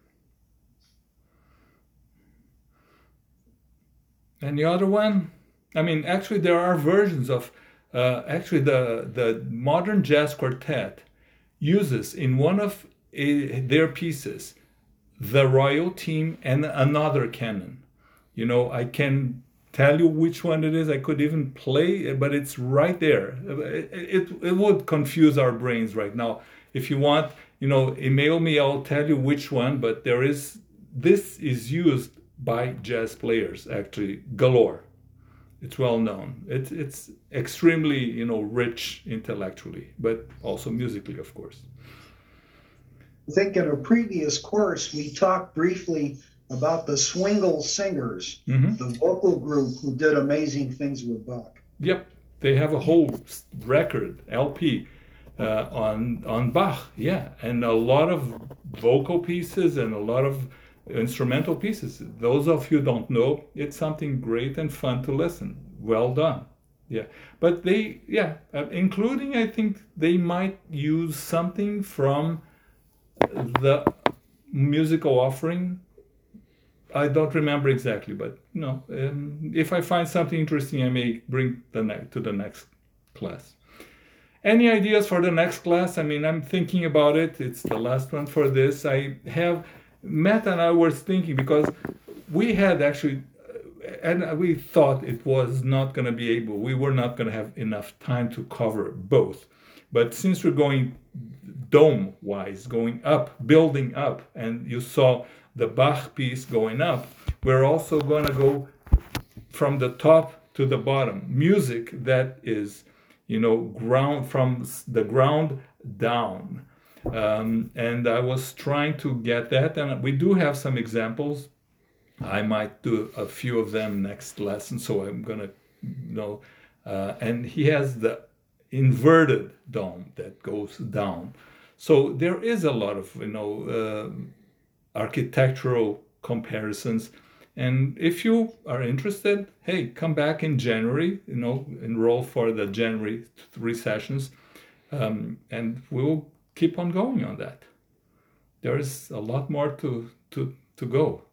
Any other one? I mean, actually, there are versions of uh, actually the the modern jazz quartet uses in one of uh, their pieces the royal theme and another canon. You know, I can tell you which one it is. I could even play, but it's right there. It, it, it would confuse our brains right now. If you want, you know, email me, I'll tell you which one, but there is, this is used by jazz players, actually, galore. It's well known. It's, it's extremely, you know, rich intellectually, but also musically, of course. I think in a previous course, we talked briefly about the Swingle Singers, Mhm. the vocal group who did amazing things with Bach. Yep, they have a whole s- record L P uh, on on Bach, yeah, and a lot of vocal pieces and a lot of instrumental pieces. Those of you who don't know, it's something great and fun to listen. Well done, yeah. But they, yeah, uh, including I think they might use something from the musical offering. I don't remember exactly, but no. Um, if I find something interesting, I may bring the ne- to the next class. Any ideas for the next class? I mean, I'm thinking about it. It's the last one for this. I have Matt and I were thinking because we had actually, uh, and we thought it was not going to be able. We were not going to have enough time to cover both. But since we're going dome-wise, going up, building up, and you saw the Bach piece going up, we're also going to go from the top to the bottom. Music that is, you know, ground from s- the ground down. Um, and I was trying to get that, and we do have some examples. I might do a few of them next lesson, so I'm gonna, you know, uh, and he has the inverted dome that goes down. So there is a lot of, you know, uh, architectural comparisons. And if you are interested, hey, come back in January, you know, enroll for the January three sessions, um, and we'll keep on going on that. There is a lot more to to to go,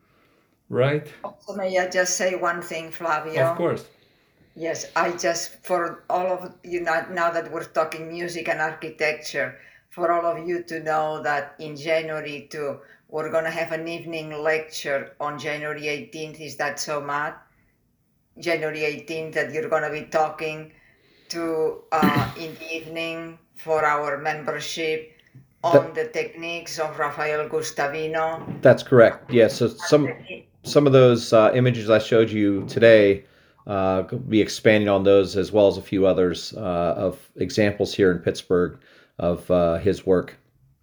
right? Also, may I just say one thing, Flavio? Of course. Yes, I just, for all of you, now, now that we're talking music and architecture, for all of you to know that in January too, we're going to have an evening lecture on January eighteenth. Is that so, Matt? January eighteenth, that you're going to be talking to uh, in the evening for our membership on the techniques of Rafael Gustavino. That's correct. Yeah. So some some of those uh, images I showed you today, uh, could be expanding on those as well as a few others uh, of examples here in Pittsburgh of uh, his work.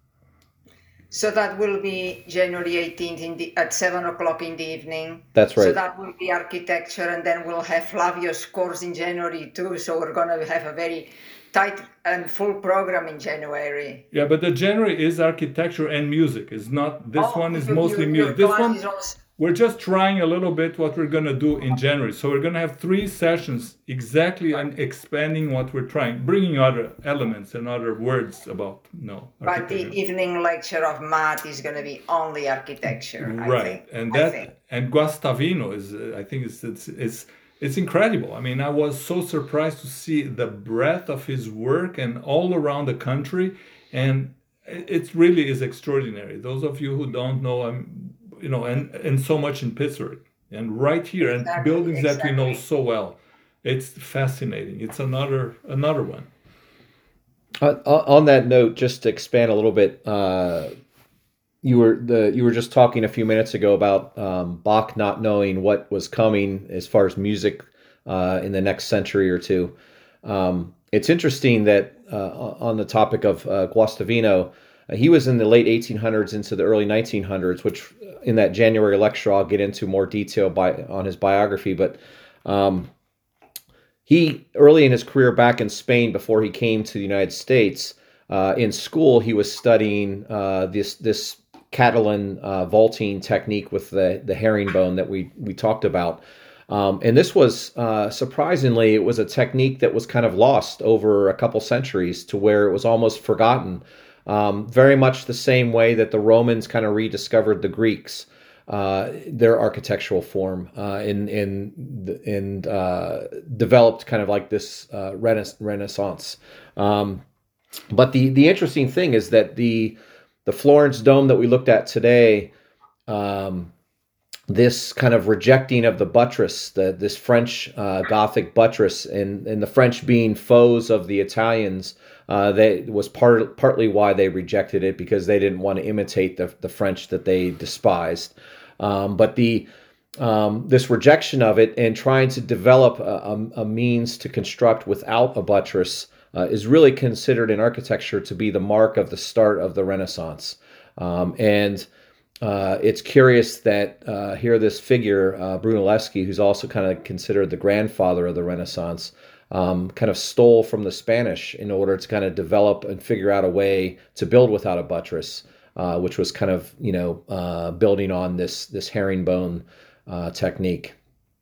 So that will be January eighteenth in the, at seven o'clock in the evening. That's right. So that will be architecture, and then we'll have Flavio's course in January too. So we're going to have a very tight and full program in January. Yeah, but the January is architecture and music. It's not, this Oh, one is your- mostly your- music. your This class one, is also- we're just trying a little bit what we're going to do in January. So we're going to have three sessions exactly and expanding what we're trying, bringing other elements and other words about, no, But the architecture. evening lecture of Matt is going to be only architecture. I Right, think. and I that think. and Guastavino is, uh, I think it's, it's it's it's incredible. I mean, I was so surprised to see the breadth of his work and all around the country, and it it really is extraordinary. Those of you who don't know, I'm, you know, and and so much in Pittsburgh and right here, and Exactly, buildings that we know exactly. so well. It's fascinating. It's another another one. Uh, on that note, just to expand a little bit, uh, you were the you were just talking a few minutes ago about um, Bach not knowing what was coming as far as music uh, in the next century or two. Um, it's interesting that uh, on the topic of uh, Guastavino, uh, he was in the late eighteen hundreds into the early nineteen hundreds, which in that January lecture I'll get into more detail by on his biography, but. Um, He, early in his career back in Spain, before he came to the United States, uh, in school, he was studying uh, this this Catalan uh, vaulting technique with the, the herringbone that we, we talked about. Um, and this was, uh, surprisingly, it was a technique that was kind of lost over a couple centuries to where it was almost forgotten. Um, very much the same way that the Romans kind of rediscovered the Greeks. uh, their architectural form uh, in in in uh, developed kind of like this uh, rena- Renaissance. Um, but the the interesting thing is that the the Florence dome that we looked at today, um, this kind of rejecting of the buttress, the this French uh, Gothic buttress, and and the French being foes of the Italians, uh, that was part partly why they rejected it, because they didn't want to imitate the the French that they despised. Um, but the um, this rejection of it and trying to develop a, a, a means to construct without a buttress uh, is really considered in architecture to be the mark of the start of the Renaissance. Um, and uh, it's curious that uh, here this figure, uh, Brunelleschi, who's also kind of considered the grandfather of the Renaissance, um, kind of stole from the Spanish in order to kind of develop and figure out a way to build without a buttress. Uh, which was kind of, you know, uh, building on this this herringbone uh, technique.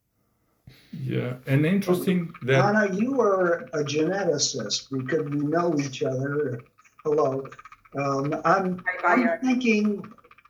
Yeah, and interesting that Anna, you are a geneticist because we know each other. Hello. Um, I'm, I'm thinking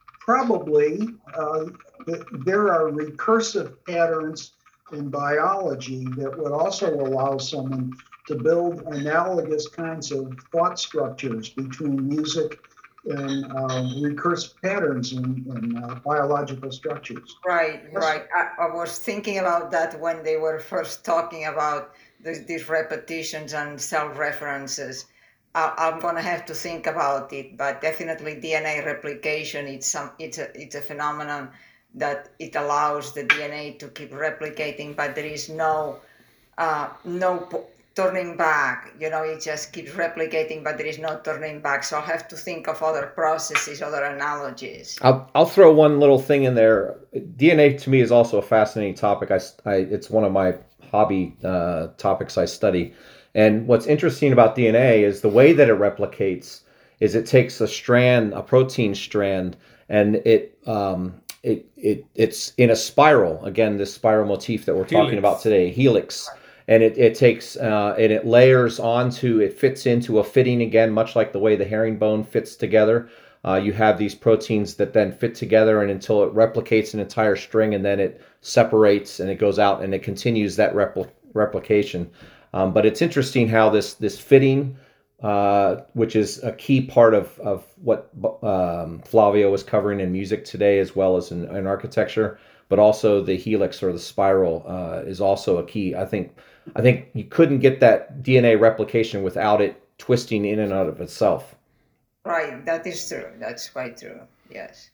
probably uh, that there are recursive patterns in biology that would also allow someone to build analogous kinds of thought structures between music and uh, recursive patterns in, in uh, biological structures. Right, right. I, I was thinking about that when they were first talking about this, these repetitions and self-references. I, I'm going to have to think about it, but definitely D N A replication, it's, some, it's, a, it's a phenomenon that it allows the D N A to keep replicating, but there is no, uh, no turning back. You know, it just keeps replicating, but there is no turning back. So I'll have to think of other processes, other analogies. I'll I'll throw one little thing in there. D N A to me is also a fascinating topic. I, I it's one of my hobby uh, topics I study. And what's interesting about D N A is the way that it replicates is it takes a strand, a protein strand, and it um, it it it's in a spiral. Again, this spiral motif that we're Helix. talking about today, helix. And it, it takes, uh, and it layers onto, it fits into a fitting again, much like the way the herringbone fits together. Uh, you have these proteins that then fit together and until it replicates an entire string, and then it separates and it goes out and it continues that repli- replication. Um, but it's interesting how this this fitting, uh, which is a key part of, of what um, Flavio was covering in music today, as well as in, in architecture, but also the helix or the spiral uh, is also a key. I think I think you couldn't get that D N A replication without it twisting in and out of itself. Right, that is true. That's quite true. Yes.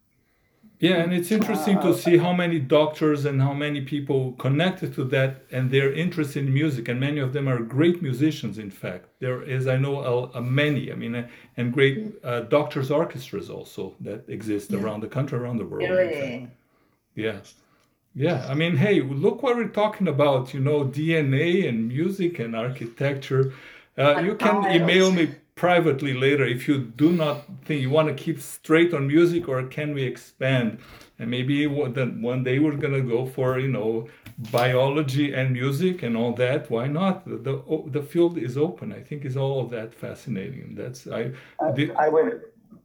Yeah, and it's interesting to see how many doctors and how many people connected to that, and they're interested in music, and many of them are great musicians. In fact, there is, I know, a, a many. I mean, uh, and great uh, doctors' orchestras also that exist Yeah. around the country, around the world. in Really? fact. Yeah. Yeah, I mean, hey, look what we're talking about, you know, D N A and music and architecture. Uh, you can email me privately later if you do not think you want to keep straight on music, or can we expand? And maybe one then one day we're going to go for, you know, biology and music and all that. Why not? The the, the field is open. I think it's all of that fascinating. That's I. The, I would.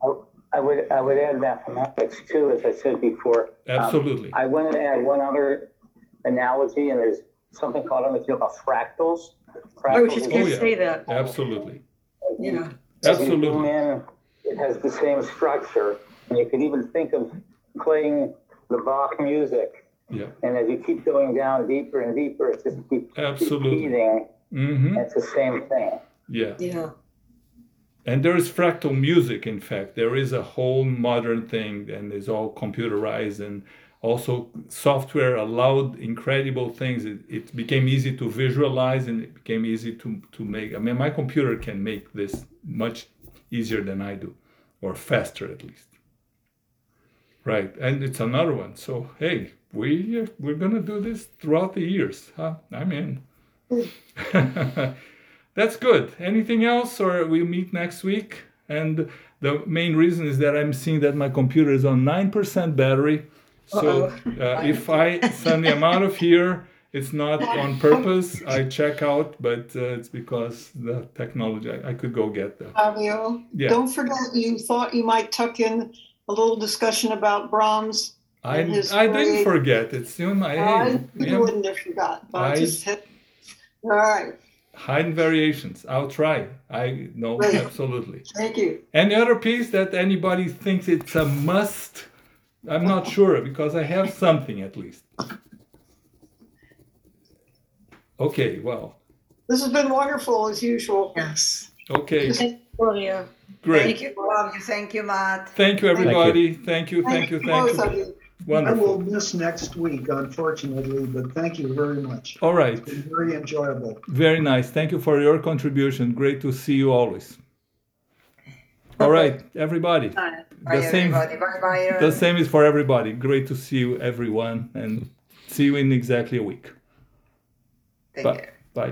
I would I would add mathematics too, as I said before. Absolutely. Um, I wanted to add one other analogy, and there's something called, I don't know if you know about fractals. I was just Fractals going Oh, to yeah. say that. Absolutely. Yeah. As you zoom Absolutely. in, it has the same structure, and you could even think of playing the Bach music, Yeah. and as you keep going down deeper and deeper, it just keeps Absolutely. repeating. Mm-hmm. It's the same thing. Yeah. Yeah. And there is fractal music, in fact. There is a whole modern thing, and it's all computerized, and also software allowed incredible things. It, it became easy to visualize, and it became easy to, to make. I mean, my computer can make this much easier than I do, or faster at least. Right, and it's another one. So, hey, we, we're going to do this throughout the years. Huh? I'm in. That's good. Anything else, or we'll meet next week? And the main reason is that I'm seeing that my computer is on nine percent battery. So uh, if I suddenly am out of here, it's not on purpose. I check out, but uh, it's because the technology, I, I could go get them. Fabio, Yeah. don't forget you thought you might tuck in a little discussion about Brahms I and his I didn't great- forget. It's in my I head. you Yeah. wouldn't have forgotten. I, I- just had, all right. Hidden variations. I'll try. I no, Right. absolutely. Thank you. Any other piece that anybody thinks it's a must? I'm not sure because I have something at least. Okay, well, This has been wonderful as usual. Yes. okay, Claudia. great. Thank you, Bob. Thank you, Matt. Thank you, everybody. Thank you, thank you, both thank of you. you. I will Wonderful. miss next week, unfortunately, but thank you very much. All right. It's been very enjoyable. Very nice. Thank you for your contribution. Great to see you always. All right, everybody. Bye, The same, everybody. Bye, bye. the same is for everybody. Great to see you, everyone, and see you in exactly a week. Take Bye. care. Bye.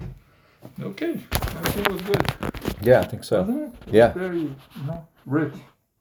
Okay, I think it was good, Yeah, I think so. wasn't it? Yeah. Very, you know, rich.